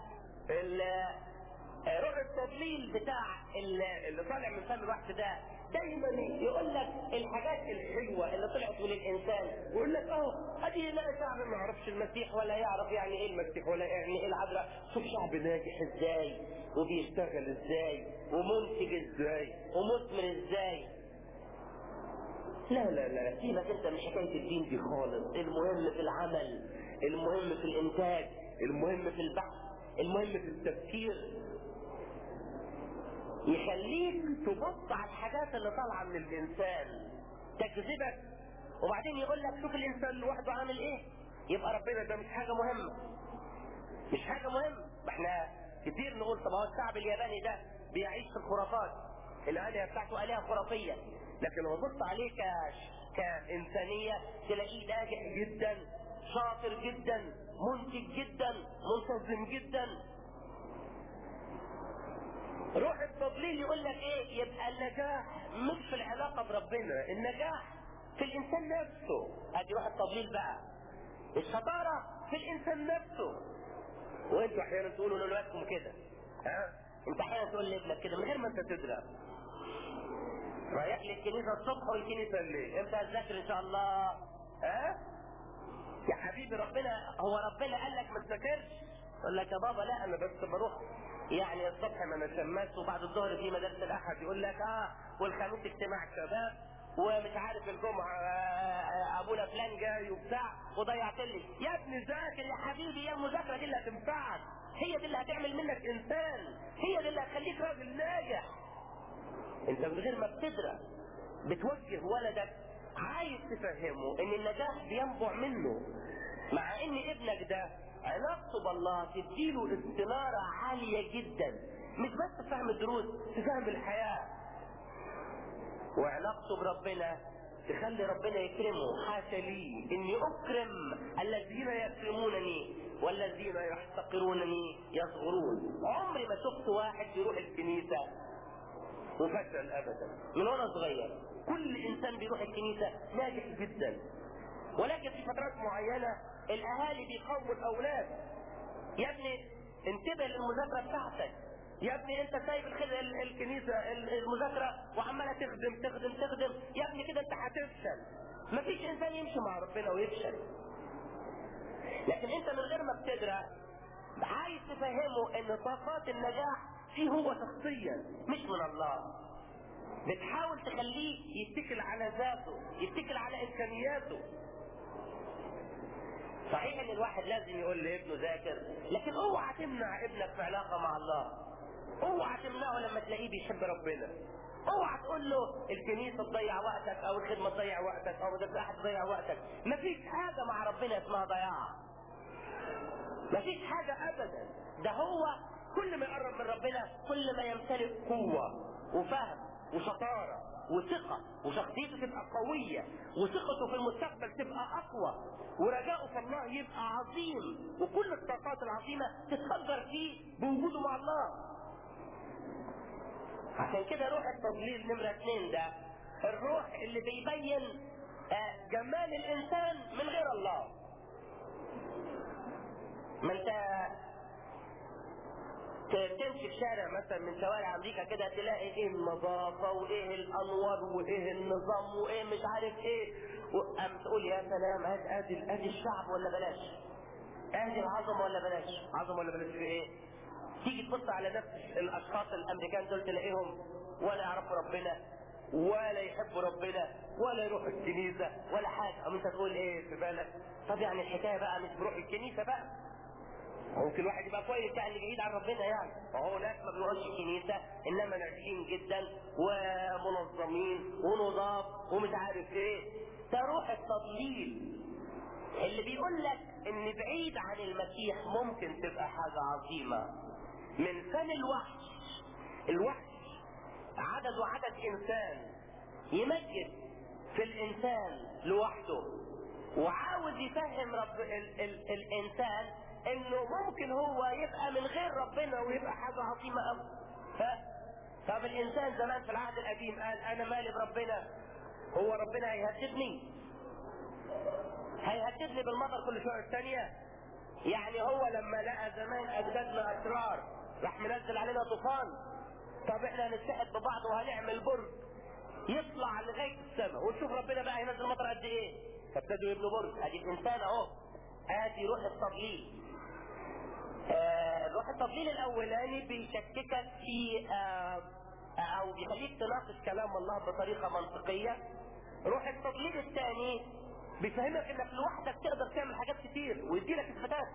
روح التضليل بتاع اللي طالع من فم الوحش ده دايما يقول لك الحاجات الحلوه اللي طلعت من الانسان، ويقول لك اهو ادي لا شعب ما يعرفش المسيح ولا يعرف يعني ايه المسيح ولا يعني ايه العذراء، شوف شعب ناجح ازاي وبيشتغل ازاي ومنتج ازاي ومثمر ازاي. لا لا لا سيبك انت من حكايه الدين دي خالص. المهم في العمل، المهم في الانتاج، المهم في البحث، المهم في التفكير. يخليك تبص على الحاجات اللي طالعه من الانسان تجذبك، وبعدين يقول لك شوف الانسان لوحده عامل ايه، يبقى ربنا ده مش حاجه مهمه، مش حاجه مهمه. احنا كتير نقول طب هو الشعب الياباني ده بيعيش في الخرافات، الالهه بتاعته الهه خرافيه، لكن لو بص عليه ك... كانسانيه تلاقيه ناجح جدا، شاطر جدا، منتج جدا، منتظم جدا. روح التضليل يقول لك ايه؟ يبقى النجاح مش في العلاقه بربنا، النجاح في الانسان نفسه. ادي روح التضليل بقى. الشطاره في الانسان نفسه. وانتوا احيانا تقولوا لاولادكم كده، ها؟ انت احيانا تقول لابنك كده من غير ما انت تدرى، رايح لي الكنيسه الصبح والكنيسه الليل، امتى هتذاكر ان شاء الله؟ ها؟ يا حبيبي ربنا هو ربنا قال لك ما تذاكرش؟ يقول لك يا بابا لا انا بس بروح يعني الصبح ما انا شماس، وبعد الظهر في مدرسه الاحد يقول لك اه والخميس اجتماع شباب، ومش عارف الجمعه آه ابونا فلان جاي وبتاع وضيعت لي. يا ابني ذاكر يا حبيبي، يا المذاكره دي اللي هتنفعك، هي دي اللي هتعمل منك انسان، هي دي اللي هتخليك راجل ناجح. انت من غير ما بتدرى بتوجه ولدك، عايز تفهمه ان النجاح بينبع منه، مع ان ابنك ده علاقته بالله تديله استنارة عالية جدا، مش بس فهم الدروس، تفهم الحياة. وعلاقته بربنا تخلي ربنا يكرمه. حاشا لي اني اكرم الذين يكرمونني والذين يحتقرونني يصغرون. عمري ما شفت واحد يروح الكنيسة وفشل ابدا من وانا صغير. كل انسان بيروح الكنيسة ناجح جدا، ولكن في فترات معينة الاهالي بيقوموا الاولاد، يا ابني انتبه للمذاكرة بتاعتك، يا ابني انت سايب الكنيسة المذاكرة وعمالة تخدم تخدم تخدم، يا ابني كده انت هتفشل. مفيش انسان يمشي مع ربنا ويفشل. لكن انت من غير ما بتدرى عايز تفهمه ان طاقات النجاح فيه هو شخصيا مش من الله. بتحاول تخليه يتكل على ذاته، يتكل على امكانياته. صحيح ان الواحد لازم يقول لابنه ذاكر، لكن اوعى تمنع ابنك في علاقه مع الله، اوعى تمنعه لما تلاقيه بيحب ربنا، اوعى تقول له الكنيسه تضيع وقتك او الخدمه تضيع وقتك او مدرسه احد تضيع وقتك. مفيش حاجه مع ربنا اسمها ضياع، مفيش حاجه ابدا. ده هو كل ما يقرب من ربنا كل ما يمتلك قوه وفهم وشطاره وثقه، وشخصيته تبقى قويه، وثقته في المستقبل تبقى اقوى، ورجاؤه في الله يبقى عظيم، وكل الطاقات العظيمه تتفجر فيه بوجوده مع الله. عشان كده روح التضليل نمره اثنين ده الروح اللي بيبين جمال الانسان من غير الله. ما انت تمشي في شارع مثلا من شوارع امريكا كده تلاقي ايه النظافه وايه الانوار وايه النظام وايه مش عارف ايه، وقام تقول يا سلام ادي ادي الشعب ولا بلاش، ادي العظمه ولا بلاش، عظمه ولا بلاش في ايه؟ تيجي تبص على نفس الاشخاص الامريكان دول تلاقيهم ولا يعرفوا ربنا ولا يحبوا ربنا ولا يروحوا الكنيسه ولا حاجه. أم انت تقول ايه في بالك؟ طب يعني الحكايه بقى مش بروح الكنيسه بقى، ممكن واحد يبقى كويس يعني بعيد عن ربنا يعني، وهو ناس ما بيروحوش الكنيسه انما ناجحين جدا ومنظمين ونضاف ومش عارف ايه. ده روح التضليل اللي بيقول لك ان بعيد عن المسيح ممكن تبقى حاجه عظيمه. من فم الوحش، الوحش عدده عدد انسان يمجد في الانسان لوحده، وعاوز يفهم رب ال ال الانسان انه ممكن هو يبقى من غير ربنا ويبقى حاجه عظيمه قوي. طب الانسان زمان في العهد القديم قال انا مالي بربنا، هو ربنا هيهددني؟ هيهددني بالمطر كل شويه الثانيه؟ يعني هو لما لقى زمان اجدادنا اشرار راح منزل علينا طوفان؟ طب احنا هنتحد ببعض وهنعمل برج يطلع لغايه السماء ونشوف ربنا بقى هينزل مطر قد ايه. فابتدوا يبنوا برج. ادي الانسان اهو، ادي روح التضليل. آه روح التضليل الاولاني بيشككك في آه او بيخليك تناقش كلام الله بطريقه منطقيه. روح التضليل الثاني بيفهمك انك لوحدك تقدر تعمل حاجات كتير ويديلك اثباتات.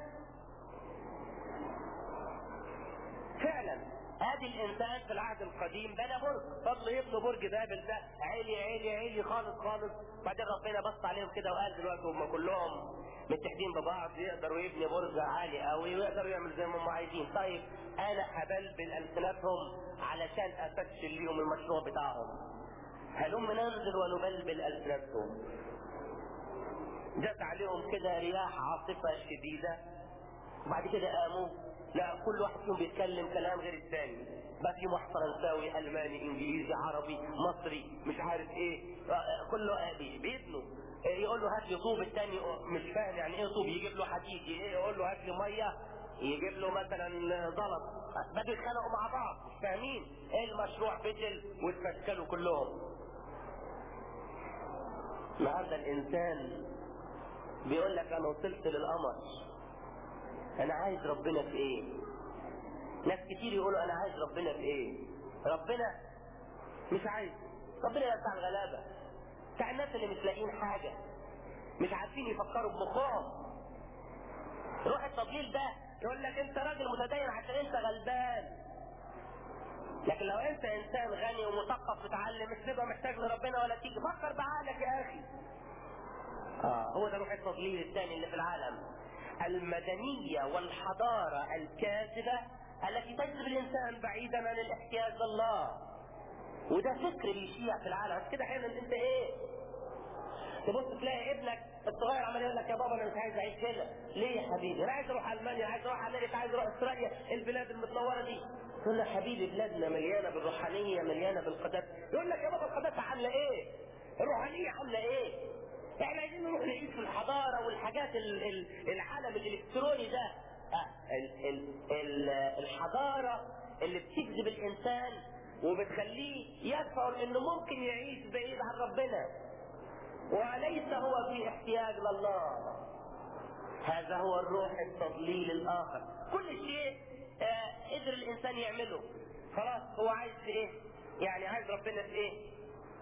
فعلا ادي الانسان في العهد القديم بنى برج، فضلوا يبنوا برج بابل ده عالي عالي عالي خالص خالص. بعدين ربنا بص عليهم كده وقال دلوقتي هم كلهم متحدين ببعض يقدروا يبني برج عالي قوي ويقدروا يعملوا زي ما هم عايزين. طيب انا هبلبل السنتهم علشان افشل ليهم المشروع بتاعهم. هلم ننزل ونبلبل السنتهم. جت عليهم كده رياح عاصفه شديده، وبعد كده قاموا لا كل واحد فيهم بيتكلم كلام غير الثاني. بقى في واحد فرنساوي الماني انجليزي عربي مصري مش عارف ايه، كله بيبنوا. يقول له هات لي طوب، الثاني مش فاهم يعني ايه طوب، يجيب له حديد. يقول له هات لي ميه، يجيب له مثلا زلط. بدوا يتخانقوا مع بعض مش فاهمين ايه المشروع، فشل واتفشكلوا كلهم. النهارده الانسان بيقول لك انا وصلت للقمر، انا عايز ربنا في ايه؟ ناس كتير يقولوا انا عايز ربنا في ايه؟ ربنا مش عايز. ربنا ده بتاع الغلابه، بتاع الناس اللي مش لاقيين حاجه، مش عارفين يفكروا بمخهم. روح التضليل ده يقول لك انت راجل متدين عشان انت غلبان، لكن لو انت انسان غني ومثقف متعلم مش تبقى محتاج لربنا ولا تيجي. فكر بعقلك يا اخي. اه هو ده روح التضليل الثاني اللي في العالم، المدنية والحضارة الكاذبة التي تجذب الإنسان بعيدا عن الاحتياج لله. وده فكر بيشيع في العالم. عشان كده احيانا انت ايه تبص تلاقي ابنك الصغير عمال يقول لك يا بابا انا مش عايز اعيش كده. ليه يا حبيبي؟ انا عايز اروح المانيا، عايز اروح امريكا، عايز اروح استراليا، البلاد المتنوره دي. تقول له حبيبي بلادنا مليانه بالروحانيه، مليانه بالقداسه. يقول لك يا بابا القداسه عامله ايه؟ الروحانيه عامله ايه؟ احنا عايزين نروح نعيش في الحضاره والحاجات ال ال العالم الالكتروني ده. آه ال ال ال الحضاره اللي بتجذب الانسان وبتخليه يشعر انه ممكن يعيش بعيد عن ربنا وليس هو في احتياج لله. هذا هو الروح التضليل الاخر. كل شيء آه قدر الانسان يعمله خلاص هو عايز في ايه؟ يعني عايز ربنا في ايه؟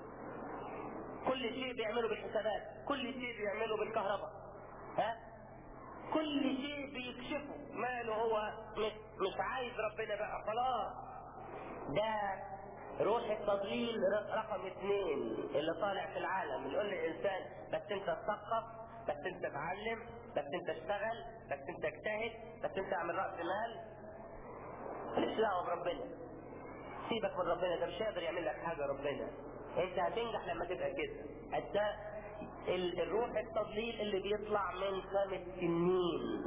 كل شيء بيعمله بالحسابات، كل شيء بيعمله بالكهرباء، ها؟ كل شيء بيكشفه. ماله هو مش, مش عايز ربنا بقى خلاص. ده روح التضليل رقم اثنين اللي طالع في العالم. اللي يقول للانسان بس انت تثقف، بس انت تعلم، بس انت اشتغل، بس انت اجتهد، بس انت اعمل راس مال، مالكش دعوه بربنا. سيبك من ربنا، ده مش هيقدر يعمل لك حاجه ربنا. انت هتنجح لما تبقى كده. حتى الروح التضليل اللي بيطلع من فم التنين.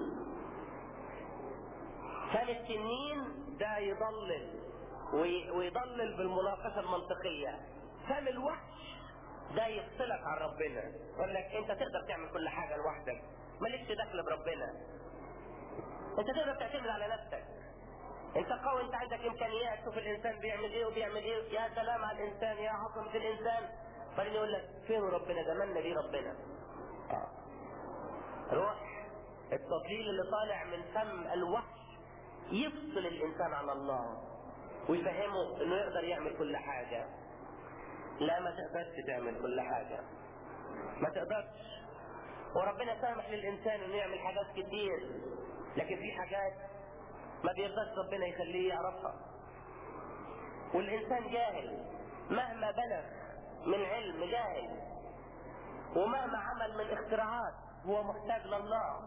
فم التنين ده يضلل ويضلل بالمناقشه المنطقيه. فم الوحش ده يفصلك عن ربنا، يقول لك انت تقدر تعمل كل حاجه لوحدك، مالكش دخل بربنا، انت تقدر تعتمد على نفسك، انت قوي، انت عندك امكانيات، شوف الانسان بيعمل ايه وبيعمل ايه، يا سلام على الانسان، يا عظمه الانسان. فلن يقول لك فين ربنا؟ ده من بيه ربنا. آه. روح التضليل اللي طالع من فم الوحش يفصل الانسان عن الله ويفهمه انه يقدر يعمل كل حاجه. لا، ما تقدرش تعمل كل حاجه، ما تقدرش. وربنا سامح للانسان انه يعمل حاجات كتير، لكن في حاجات ما بيرضاش ربنا يخليه يعرفها. والانسان جاهل مهما بلغ من علم، جاهل، ومهما عمل من اختراعات هو محتاج لله،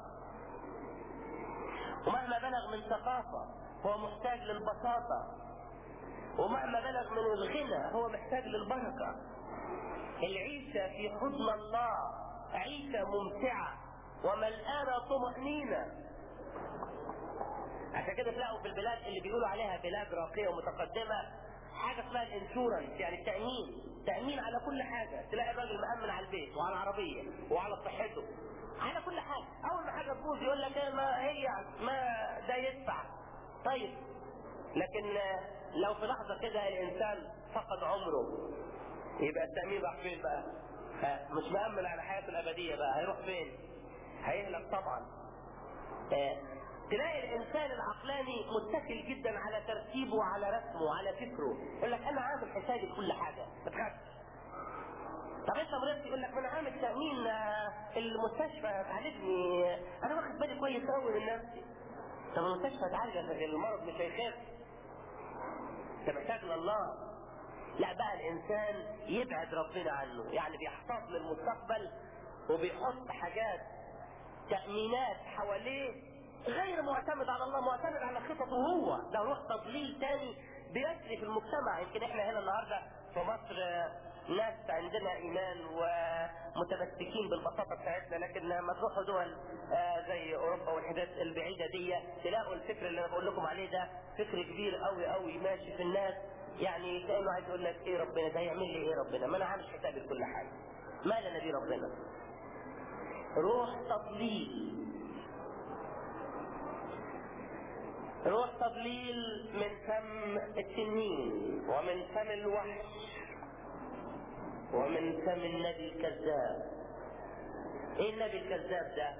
ومهما بلغ من ثقافة هو محتاج للبساطة، ومهما بلغ من الغنى هو محتاج للبركة. العيشة في حضن الله عيشة ممتعة وملآنة طمأنينة. عشان كده تلاقوا في البلاد اللي بيقولوا عليها بلاد راقية ومتقدمة حاجه اسمها الانشورنس، يعني التامين، تامين على كل حاجه. تلاقي الراجل مأمن على البيت وعلى العربيه وعلى صحته، على كل حاجه. اول ما حاجه تبوظ يقول لك ايه، ما هي ما ده يدفع. طيب، لكن لو في لحظه كده الانسان فقد عمره، يبقى التامين راح فين بقى؟ مش مأمن على حياته الابديه بقى، هيروح فين؟ هيهلك طبعا. آه. تلاقي الانسان العقلاني متكل جدا على ترتيبه وعلى رسمه وعلى فكره، يقول لك انا عامل حسابي لكل حاجه ما تخافش. طب انت مريض يقول لك ما انا عامل تامين المستشفى تعالجني، انا واخد بالي كويس قوي من نفسي. طب المستشفى تعالجك، المرض مش هيخف، انت محتاج لله. لا بقى الانسان يبعد ربنا عنه، يعني بيحتاط للمستقبل وبيحط حاجات تأمينات حواليه، غير معتمد على الله، معتمد على خططه هو. ده روح تضليل تاني بيسري في المجتمع. يمكن احنا هنا النهارده في مصر ناس عندنا ايمان ومتمسكين بالبساطه بتاعتنا، لكن لما تروحوا دول زي اوروبا والحتت البعيده دي تلاقوا الفكر اللي انا بقول لكم عليه ده فكر كبير قوي قوي ماشي في الناس. يعني كانه عايز يقول لك ايه ربنا ده هيعمل لي ايه ربنا؟ ما انا عامل حسابي لكل حاجه، ما لنا دي ربنا. روح تضليل، روح تضليل من فم التنين ومن فم الوحش ومن فم النبي الكذاب. ايه النبي الكذاب ده؟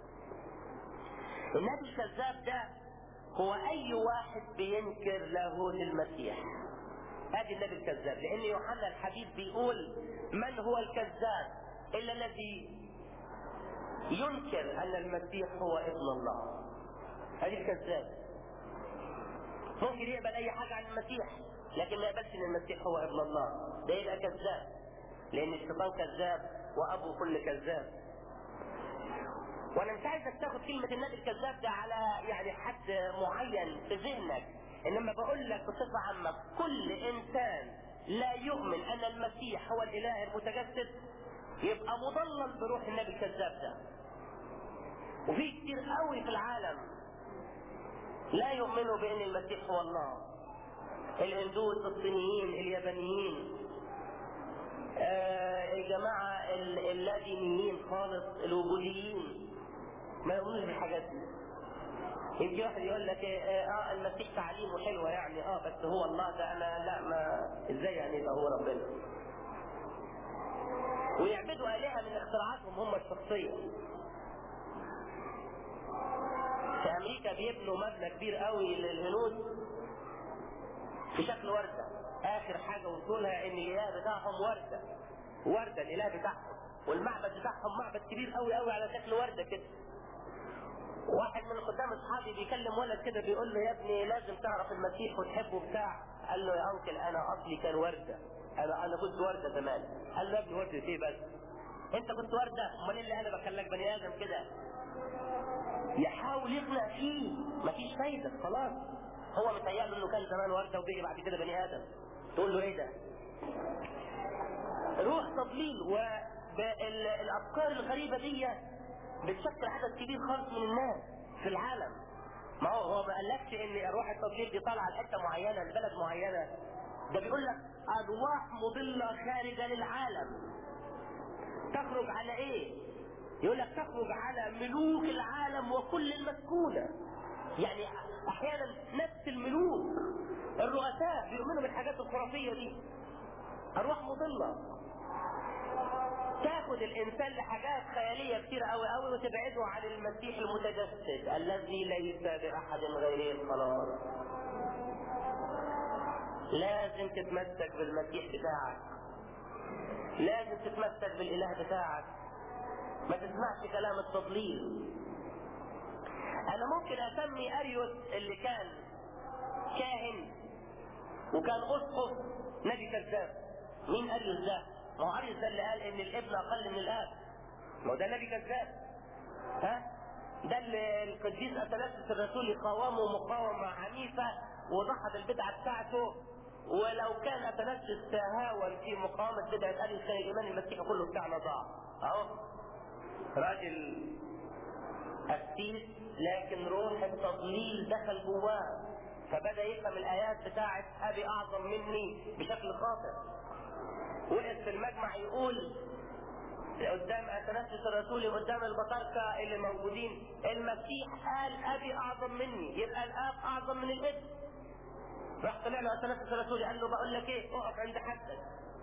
النبي الكذاب ده هو اي واحد بينكر لاهوت المسيح. ادي النبي الكذاب، لان يوحنا الحبيب بيقول من هو الكذاب الا الذي ينكر ان المسيح هو ابن الله. ادي الكذاب. ممكن يقبل اي حاجه عن المسيح لكن ما يقبلش ان المسيح هو ابن الله، ده يبقى كذاب، لان الشيطان كذاب وابو كل كذاب. وانا مش عايزك تاخد كلمه النبي الكذاب ده على يعني حد معين في ذهنك، انما بقول لك بصفه عامه كل انسان لا يؤمن ان المسيح هو الاله المتجسد يبقى مضلل بروح النبي الكذاب ده. وفي كتير قوي في العالم لا يؤمنوا بان المسيح هو الله. الهندوس، الصينيين، اليابانيين، آه الجماعه اللادينيين خالص، الوجوديين، ما يؤمنوش بالحاجات دي. يمكن واحد يقول لك اه المسيح تعليمه حلوه يعني اه بس هو الله ده انا لا، ما ازاي يعني يبقى هو ربنا؟ ويعبدوا آلهة من اختراعاتهم هم الشخصية. في امريكا بيبنوا مبنى كبير قوي للهنود في شكل وردة، اخر حاجة وصولها ان الاله بتاعهم وردة، وردة الاله بتاعهم، والمعبد بتاعهم معبد كبير قوي قوي على شكل وردة كده. واحد من قدام اصحابي بيكلم ولد كده بيقول له يا ابني لازم تعرف المسيح وتحبه بتاع، قال له يا انكل انا اصلي كان وردة، انا انا كنت وردة زمان. قال له يا ابني وردة ايه بس؟ انت كنت وردة؟ امال ايه اللي انا بخليك بني ادم كده؟ يحاول يقنع فيه مفيش فايدة، خلاص هو متهيأله انه كان زمان وردة وبيجي بعد كده بني ادم. تقول له ايه ده؟ روح تضليل. والافكار الغريبة دي بتشكل عدد كبير خالص من الناس في العالم. ما هو هو ما قالكش ان ارواح التضليل دي طالعه لحته معينه لبلد معينه، ده بيقول لك ارواح مضله خارجه للعالم. تخرج على ايه؟ يقول لك تخرج على ملوك العالم وكل المسكونه. يعني احيانا نفس الملوك الرؤساء بيؤمنوا بالحاجات الخرافيه دي. ارواح مضله تاخد الانسان لحاجات خياليه كتير قوي قوي وتبعده عن المسيح المتجسد الذي ليس باحد غيره الخلاص. لازم تتمسك بالمسيح بتاعك، لازم تتمسك بالاله بتاعك، ما تسمعش كلام التضليل. انا ممكن اسمي اريوس اللي كان كاهن وكان اسقف نبي كذاب. مين اريوس ده؟ ما هو اريوس ده اللي قال ان الابن اقل من الاب، ما هو ده نبي كذاب. ها؟ ده اللي القديس اثناسيوس الرسول يقاومه مقاومه عنيفه وضحت البدعه بتاعته. ولو كان اثناسيوس تهاون في مقاومه بدعه اريوس كان الايمان المسيحي كله بتاعنا ضاع. اهو راجل قسيس لكن روح التضليل دخل جواه، فبدأ يفهم الآيات بتاعت أبي أعظم مني بشكل خاطئ. وقف في المجمع يقول قدام أتنفس الرسولي قدام البطاركة اللي موجودين: المسيح قال أبي أعظم مني، يبقى الآب أعظم من الابن. راح طلع له أتنفس الرسولي قال له: بقول لك إيه، اقف عند حدك.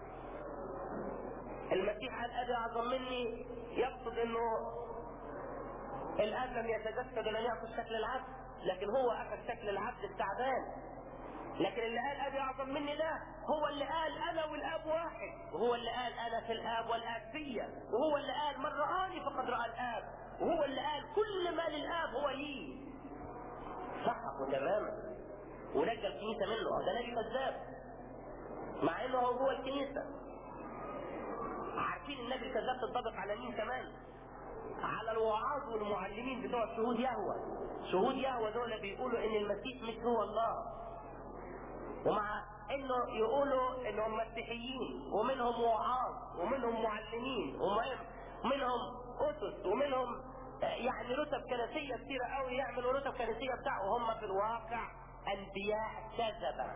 المسيح قال أبي أعظم مني، يقصد إنه الآب لم يتجسد ولم يأخذ شكل العبد، لكن هو أخذ شكل العبد التعبان. لكن اللي قال أبي أعظم مني ده هو اللي قال أنا والآب واحد، وهو اللي قال أنا في الآب والآب فيا، وهو اللي قال من رآني فقد رأى الآب، وهو اللي قال كل ما للآب هو لي. صححه تماما ونجى الكنيسة منه. ده نبي كذاب مع إنه هو جوه الكنيسة. عارفين النبي الكذاب تنطبق على مين كمان؟ على الوعاظ والمعلمين بتوع شهود يهوه. شهود يهوه دول بيقولوا ان المسيح مش هو الله، ومع انه يقولوا انهم مسيحيين ومنهم وعاظ ومنهم معلمين ومنهم اسس ومنهم يعني رتب كنسيه كثيره قوي، يعملوا رتب كنسيه بتاعه، وهم في الواقع انبياء كذبه.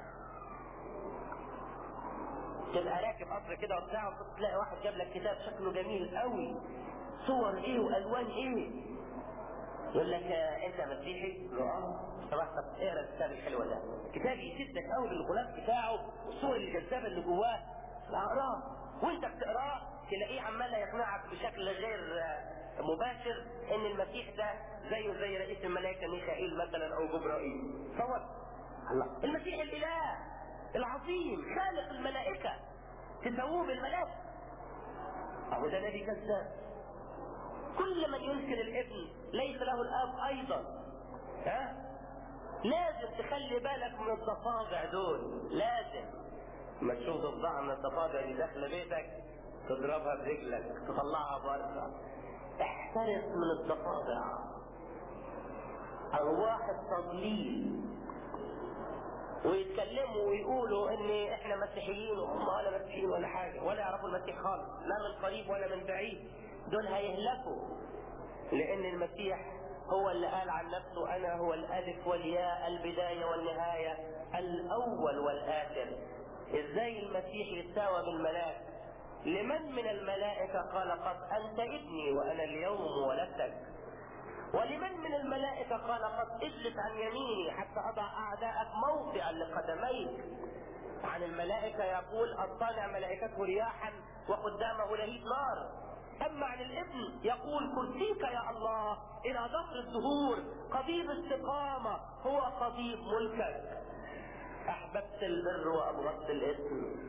تبقى راكب قطر كده وبتاع، تلاقي واحد جاب لك كتاب شكله جميل قوي، صور ايه والوان ايه، يقول لك انت مسيحي؟ اه. طب اقرا الكتاب الحلو ده، كتاب يشدك قوي بالغلاف بتاعه والصور الجذابه اللي جواه، اقراه. وانت بتقراه تلاقيه عمال يقنعك بشكل غير مباشر ان المسيح ده زيه زي رئيس الملائكه ميخائيل مثلا او جبرائيل. صور الله، المسيح الاله العظيم خالق الملائكه تساووه بالملائكه. اهو ده نبي كذاب. كل من ينكر الابن ليس له الاب ايضا. ها؟ لازم تخلي بالك من الضفادع دول، لازم ما تشوف ضفدعه من الضفادع اللي داخله بيتك تضربها برجلك تطلعها بره. احترس من الضفادع، ارواح التضليل، ويتكلموا ويقولوا ان احنا مسيحيين وهم ولا مسيحيين ولا حاجه، ولا يعرفوا المسيح خالص، لا من قريب ولا من بعيد. دول هيهلكوا، لان المسيح هو اللي قال عن نفسه انا هو الالف والياء، البدايه والنهايه، الاول والاخر. ازاي المسيح يتساوى بالملاك؟ لمن من الملائكه قال قد انت ابني وانا اليوم ولدتك؟ ولمن من الملائكه قال قد اجلس عن يميني حتى اضع اعداءك موضعا لقدميك؟ عن الملائكه يقول الصانع ملائكته رياحا وقدامه لهيب نار. اما عن الابن يقول كرسيك يا الله الى ظهر الدهور، قضيب استقامه هو قضيب ملكك. احببت البر وابغضت الاثم.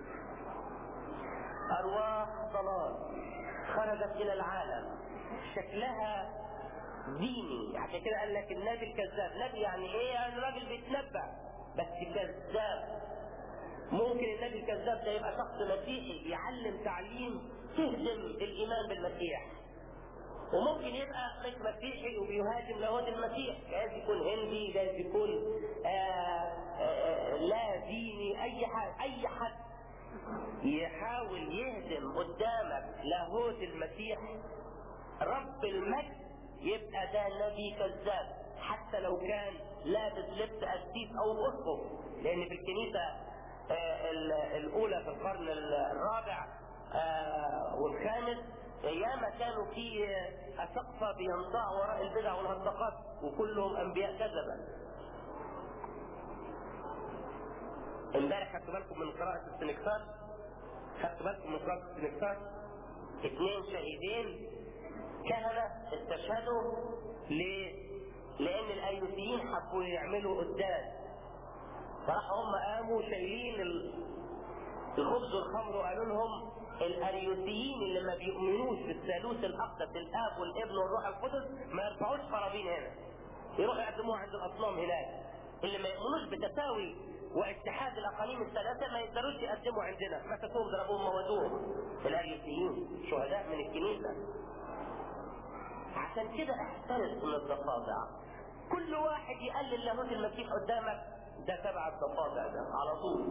ارواح ضلال خرجت الى العالم، شكلها ديني، عشان كده قال لك النبي الكذاب. نبي يعني ايه؟ يعني راجل بيتنبأ بس كذاب. ممكن النبي الكذاب ده يبقى شخص مسيحي بيعلم تعليم تهدم الايمان بالمسيح، وممكن يبقى مش مسيحي وبيهاجم لاهوت المسيح، جايز يكون هندي، جايز يكون آآ آآ لا ديني، اي حد اي حد يحاول يهدم قدامك لاهوت المسيح رب المجد يبقى ده نبي كذاب، حتى لو كان لابس لبس قسيس او اسقف. لان في الكنيسه الاولى في القرن الرابع والخامس ايام كانوا في اسقفه بينصاعوا وراء البدع والهرطقات، وكلهم انبياء كذبه. امبارح خدتوا بالكم من قراءه السنكسار؟ خدتوا بالكم من قراءه السنكسار؟ اثنين شهيدين كهنه استشهدوا ليه؟ لان الايوسيين حبوا يعملوا قداس، فراحوا هم قاموا شايلين الخبز والخمر وقالوا لهم الاريوسيين اللي ما بيؤمنوش بالثالوث الاقدس الاب والابن والروح القدس ما يرفعوش قرابين هنا، يروحوا يقدموها عند الاصنام هناك. اللي ما يؤمنوش بتساوي واتحاد الاقاليم الثلاثه ما يقدروش يقدموا عندنا، مسكوهم ضربوهم موتوهم. الاريوسيين شهداء من الكنيسه. عشان كده احترس من الضفادع. كل واحد يقلل لاهوت المسيح قدامك ده تبع الضفادع ده على طول.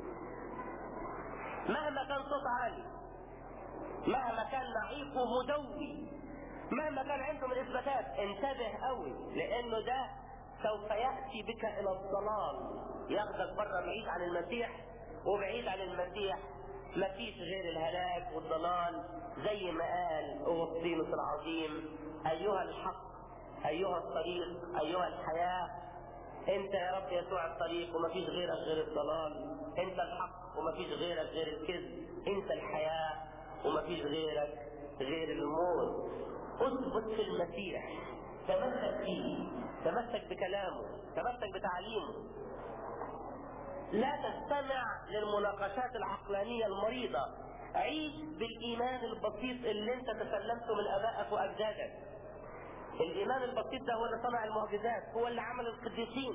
مهما كان صوت عالي، مهما كان نعيقه مدوي، مهما كان عنده من اثباتات، انتبه قوي، لانه ده سوف يأتي بك إلى الضلال، ياخدك بره بعيد عن المسيح، وبعيد عن المسيح مفيش غير الهلاك والضلال. زي ما قال أغسطينوس العظيم: أيها الحق، أيها الطريق، أيها الحياة. أنت يا رب يسوع الطريق ومفيش غيرك غير الضلال، أنت الحق ومفيش غيرك غير الكذب، أنت الحياة ومفيش غيرك غير الموت. اثبت في المسيح، تمسك فيه، تمسك بكلامه، تمسك بتعليمه. لا تستمع للمناقشات العقلانية المريضة، عيش بالإيمان البسيط اللي انت تسلمته من أبائك وأجدادك. الإيمان البسيط ده هو اللي صنع المعجزات، هو اللي عمل القديسين.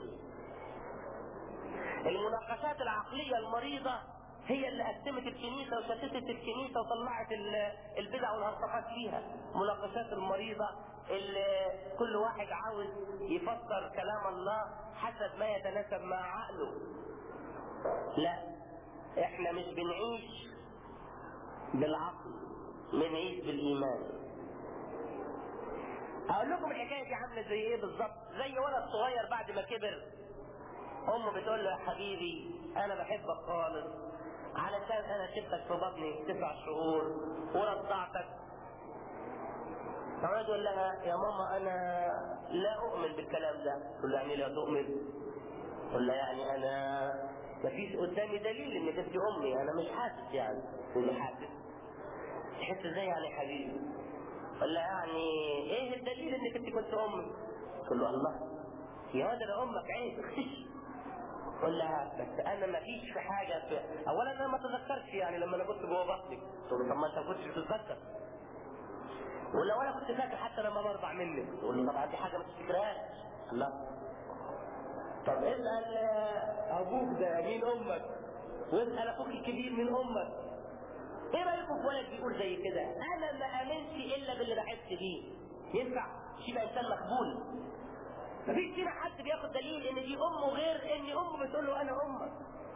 المناقشات العقلية المريضة هي اللي قسمت الكنيسة وشتتت الكنيسة وطلعت البدع والهرطقات فيها. المناقشات المريضة اللي كل واحد عاوز يفسر كلام الله حسب ما يتناسب مع عقله. لا، احنا مش بنعيش بالعقل، بنعيش بالإيمان. اقول لكم الحكاية دي عاملة زي ايه بالظبط؟ زي ولد صغير بعد ما كبر امه بتقول له: يا حبيبي انا بحبك خالص، علشان انا سبتك في بطني تسع شهور ورضعتك. فالولد يقول لها: يا ماما انا لا اؤمن بالكلام ده. تقول له: يعني لا تؤمن؟ تقول له: يعني انا مفيش قدامي دليل انك انت امي، انا مش حاسس. يعني تقول له: حاسس؟ تحس ازاي يعني يا حبيبي؟ قال لها: يعني ايه الدليل انك انت كنت امي؟ تقول له: الله، يا واد انا امك، عيب اختشي. قل لها: بس انا ما فيش في حاجه في... اولا انا ما تذكرش يعني لما انا كنت جوه بطنك. تقول له: طب ما انت ما كنتش بتتذكر. ولا ولا كنت فاكر حتى لما برضع منك. تقول له: طبعا دي حاجه ما تفتكرهاش. لا. طب اسال ابوك ده مين امك، واسال اخوك الكبير من امك. ايه رايكم في ولد بيقول زي كده: انا ما امنش الا باللي بحس بيه؟ ينفع؟ شيء انسان مقبول. مفيش فينا حد بياخد دليل ان دي امه غير ان امه بتقول له انا امك.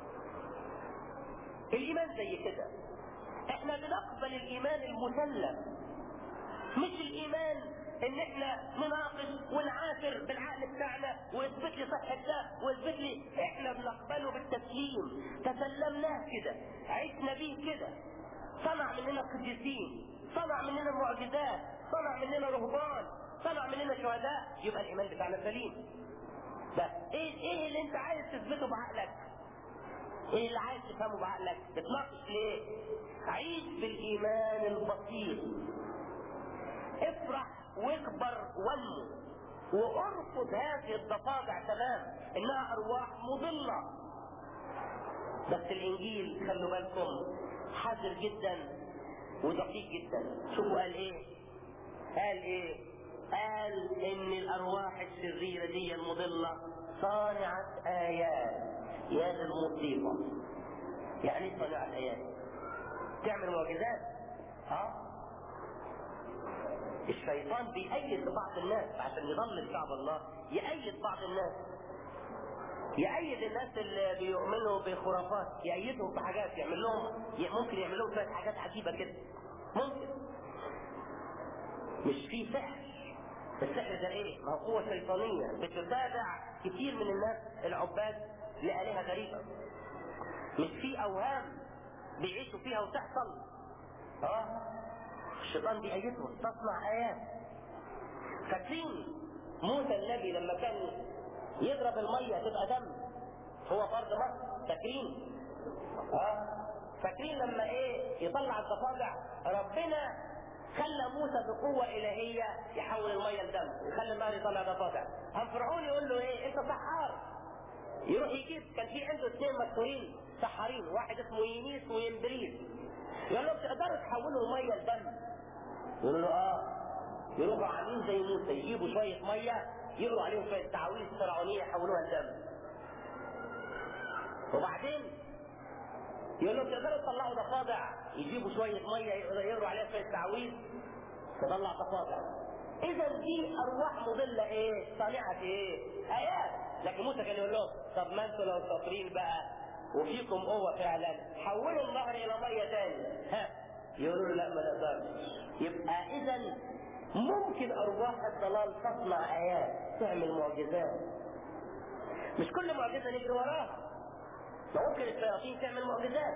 الايمان زي كده، احنا بنقبل الايمان المسلم، مش الايمان ان احنا نناقش ونعافر بالعقل بتاعنا ويثبت لي صحة ده ويثبت لي. احنا بنقبله بالتسليم، تسلمناه كده، عشنا بيه كده، صنع مننا قديسين، صنع مننا معجزات، صنع مننا رهبان، صنع مننا شهداء. يبقى الايمان بتاعنا سليم. بس ايه ايه اللي انت عايز تثبته بعقلك؟ ايه اللي عايز تفهمه بعقلك؟ بتناقش ليه؟ عيش بالايمان البسيط، افرح واكبر وانمو، وارفض هذه الضفادع تمام انها ارواح مضله. بس الانجيل خلوا بالكم حذر جدا ودقيق جدا. شوفوا قال ايه؟ قال ايه؟ قال ان الارواح الشريره دي المضله صانعه ايات. يا ذا المصيبه، يعني ايه صانعه ايات؟ تعمل معجزات. ها؟ الشيطان بيأيد بعض الناس عشان يضل شعب الله، يأيد بعض الناس، يأيد الناس اللي بيؤمنوا بخرافات، يأيدهم بحاجات، يعمل لهم، ممكن يعمل لهم شويه حاجات عجيبه كده، ممكن. مش في سحر. السحر ده ايه؟ ما هو قوه شيطانيه بتتابع كتير من الناس العباد لآلهة غريبه. مش في اوهام بيعيشوا فيها وتحصل. اه الشيطان بيأيدهم، تصنع ايات. فاكرين موسى النبي لما كان يضرب الميه تبقى دم، هو فرض مصر؟ فاكرين؟ اه فاكرين لما ايه يطلع الضفادع؟ ربنا خلى موسى بقوه الهيه يحول الميه لدم ويخلي النار يطلع ضفادع. قام فرعون يقول له ايه؟ انت سحار. يروح يجيب، كان في عنده اثنين مشهورين سحارين، واحد اسمه ينيس وينبريس. يقول لهم تقدروا تحولوا الميه لدم؟ يقولوا له اه. يروحوا عاملين زي موسى، يجيبوا شويه ميه يقروا عليهم شويه تعاويذ فرعونيه يحولوها لدم. وبعدين يقول لهم تقدروا تطلعوا ضفادع، يجيبوا شويه ميه يقروا عليها شويه تعاويذ تطلع ضفادع. اذا دي ارواح مضله ايه؟ صانعه ايه؟ ايات. لكن موسى كان يقول لهم طب ما انتوا لو شاطرين بقى وفيكم قوه فعلا حولوا النهر الى ميه تاني. ها؟ يقولوا له لا ما نقدرش. يبقى اذا ممكن ارواح الضلال تصنع ايات، تعمل معجزات، مش كل معجزة نجري وراها. ما ممكن الشياطين تعمل معجزات.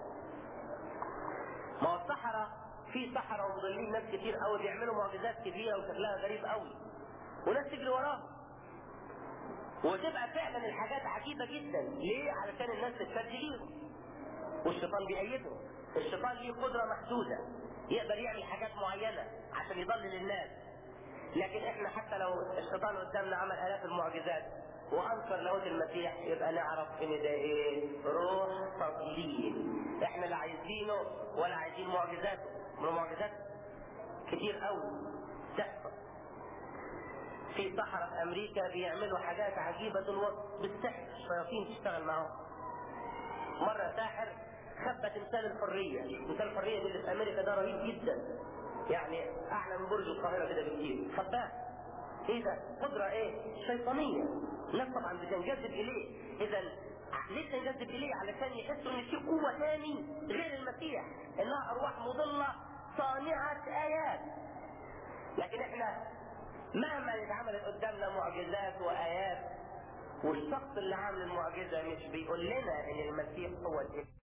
ما هو السحرة في سحرة ومضلين ناس كتير قوي بيعملوا معجزات كبيرة وشكلها غريب قوي وناس تجري وراهم، وتبقى فعلا الحاجات عجيبة جدا. ليه؟ علشان الناس تتشد ليهم والشيطان بيأيده. الشيطان ليه قدرة محدودة، يقدر يعمل حاجات معينة عشان يضلل الناس. لكن احنا حتى لو الشيطان قدامنا عمل آلاف المعجزات وانكر لاهوت المسيح، يبقى نعرف ان ده ايه؟ روح تضليل. احنا لا عايزينه ولا عايزين معجزاته. من معجزات كتير قوي تحصل. في سحرة في امريكا بيعملوا حاجات عجيبة دلوقتي بالسحر، الشياطين تشتغل معاهم. مرة ساحر خبى تمثال الحرية. تمثال الحرية اللي في امريكا ده رهيب جدا، يعني اعلى من برج القاهرة كده بكتير. خباه. ايه ده؟ قدرة ايه؟ شيطانية. الناس طبعا بتنجذب اليه. اذا ليه تنجذب اليه؟ علشان يحسوا ان في قوة تاني غير المسيح، انها ارواح مضلة صانعة ايات. لكن احنا مهما اتعملت قدامنا معجزات وايات، والشخص اللي عامل المعجزة مش بيقول لنا ان المسيح هو الإله.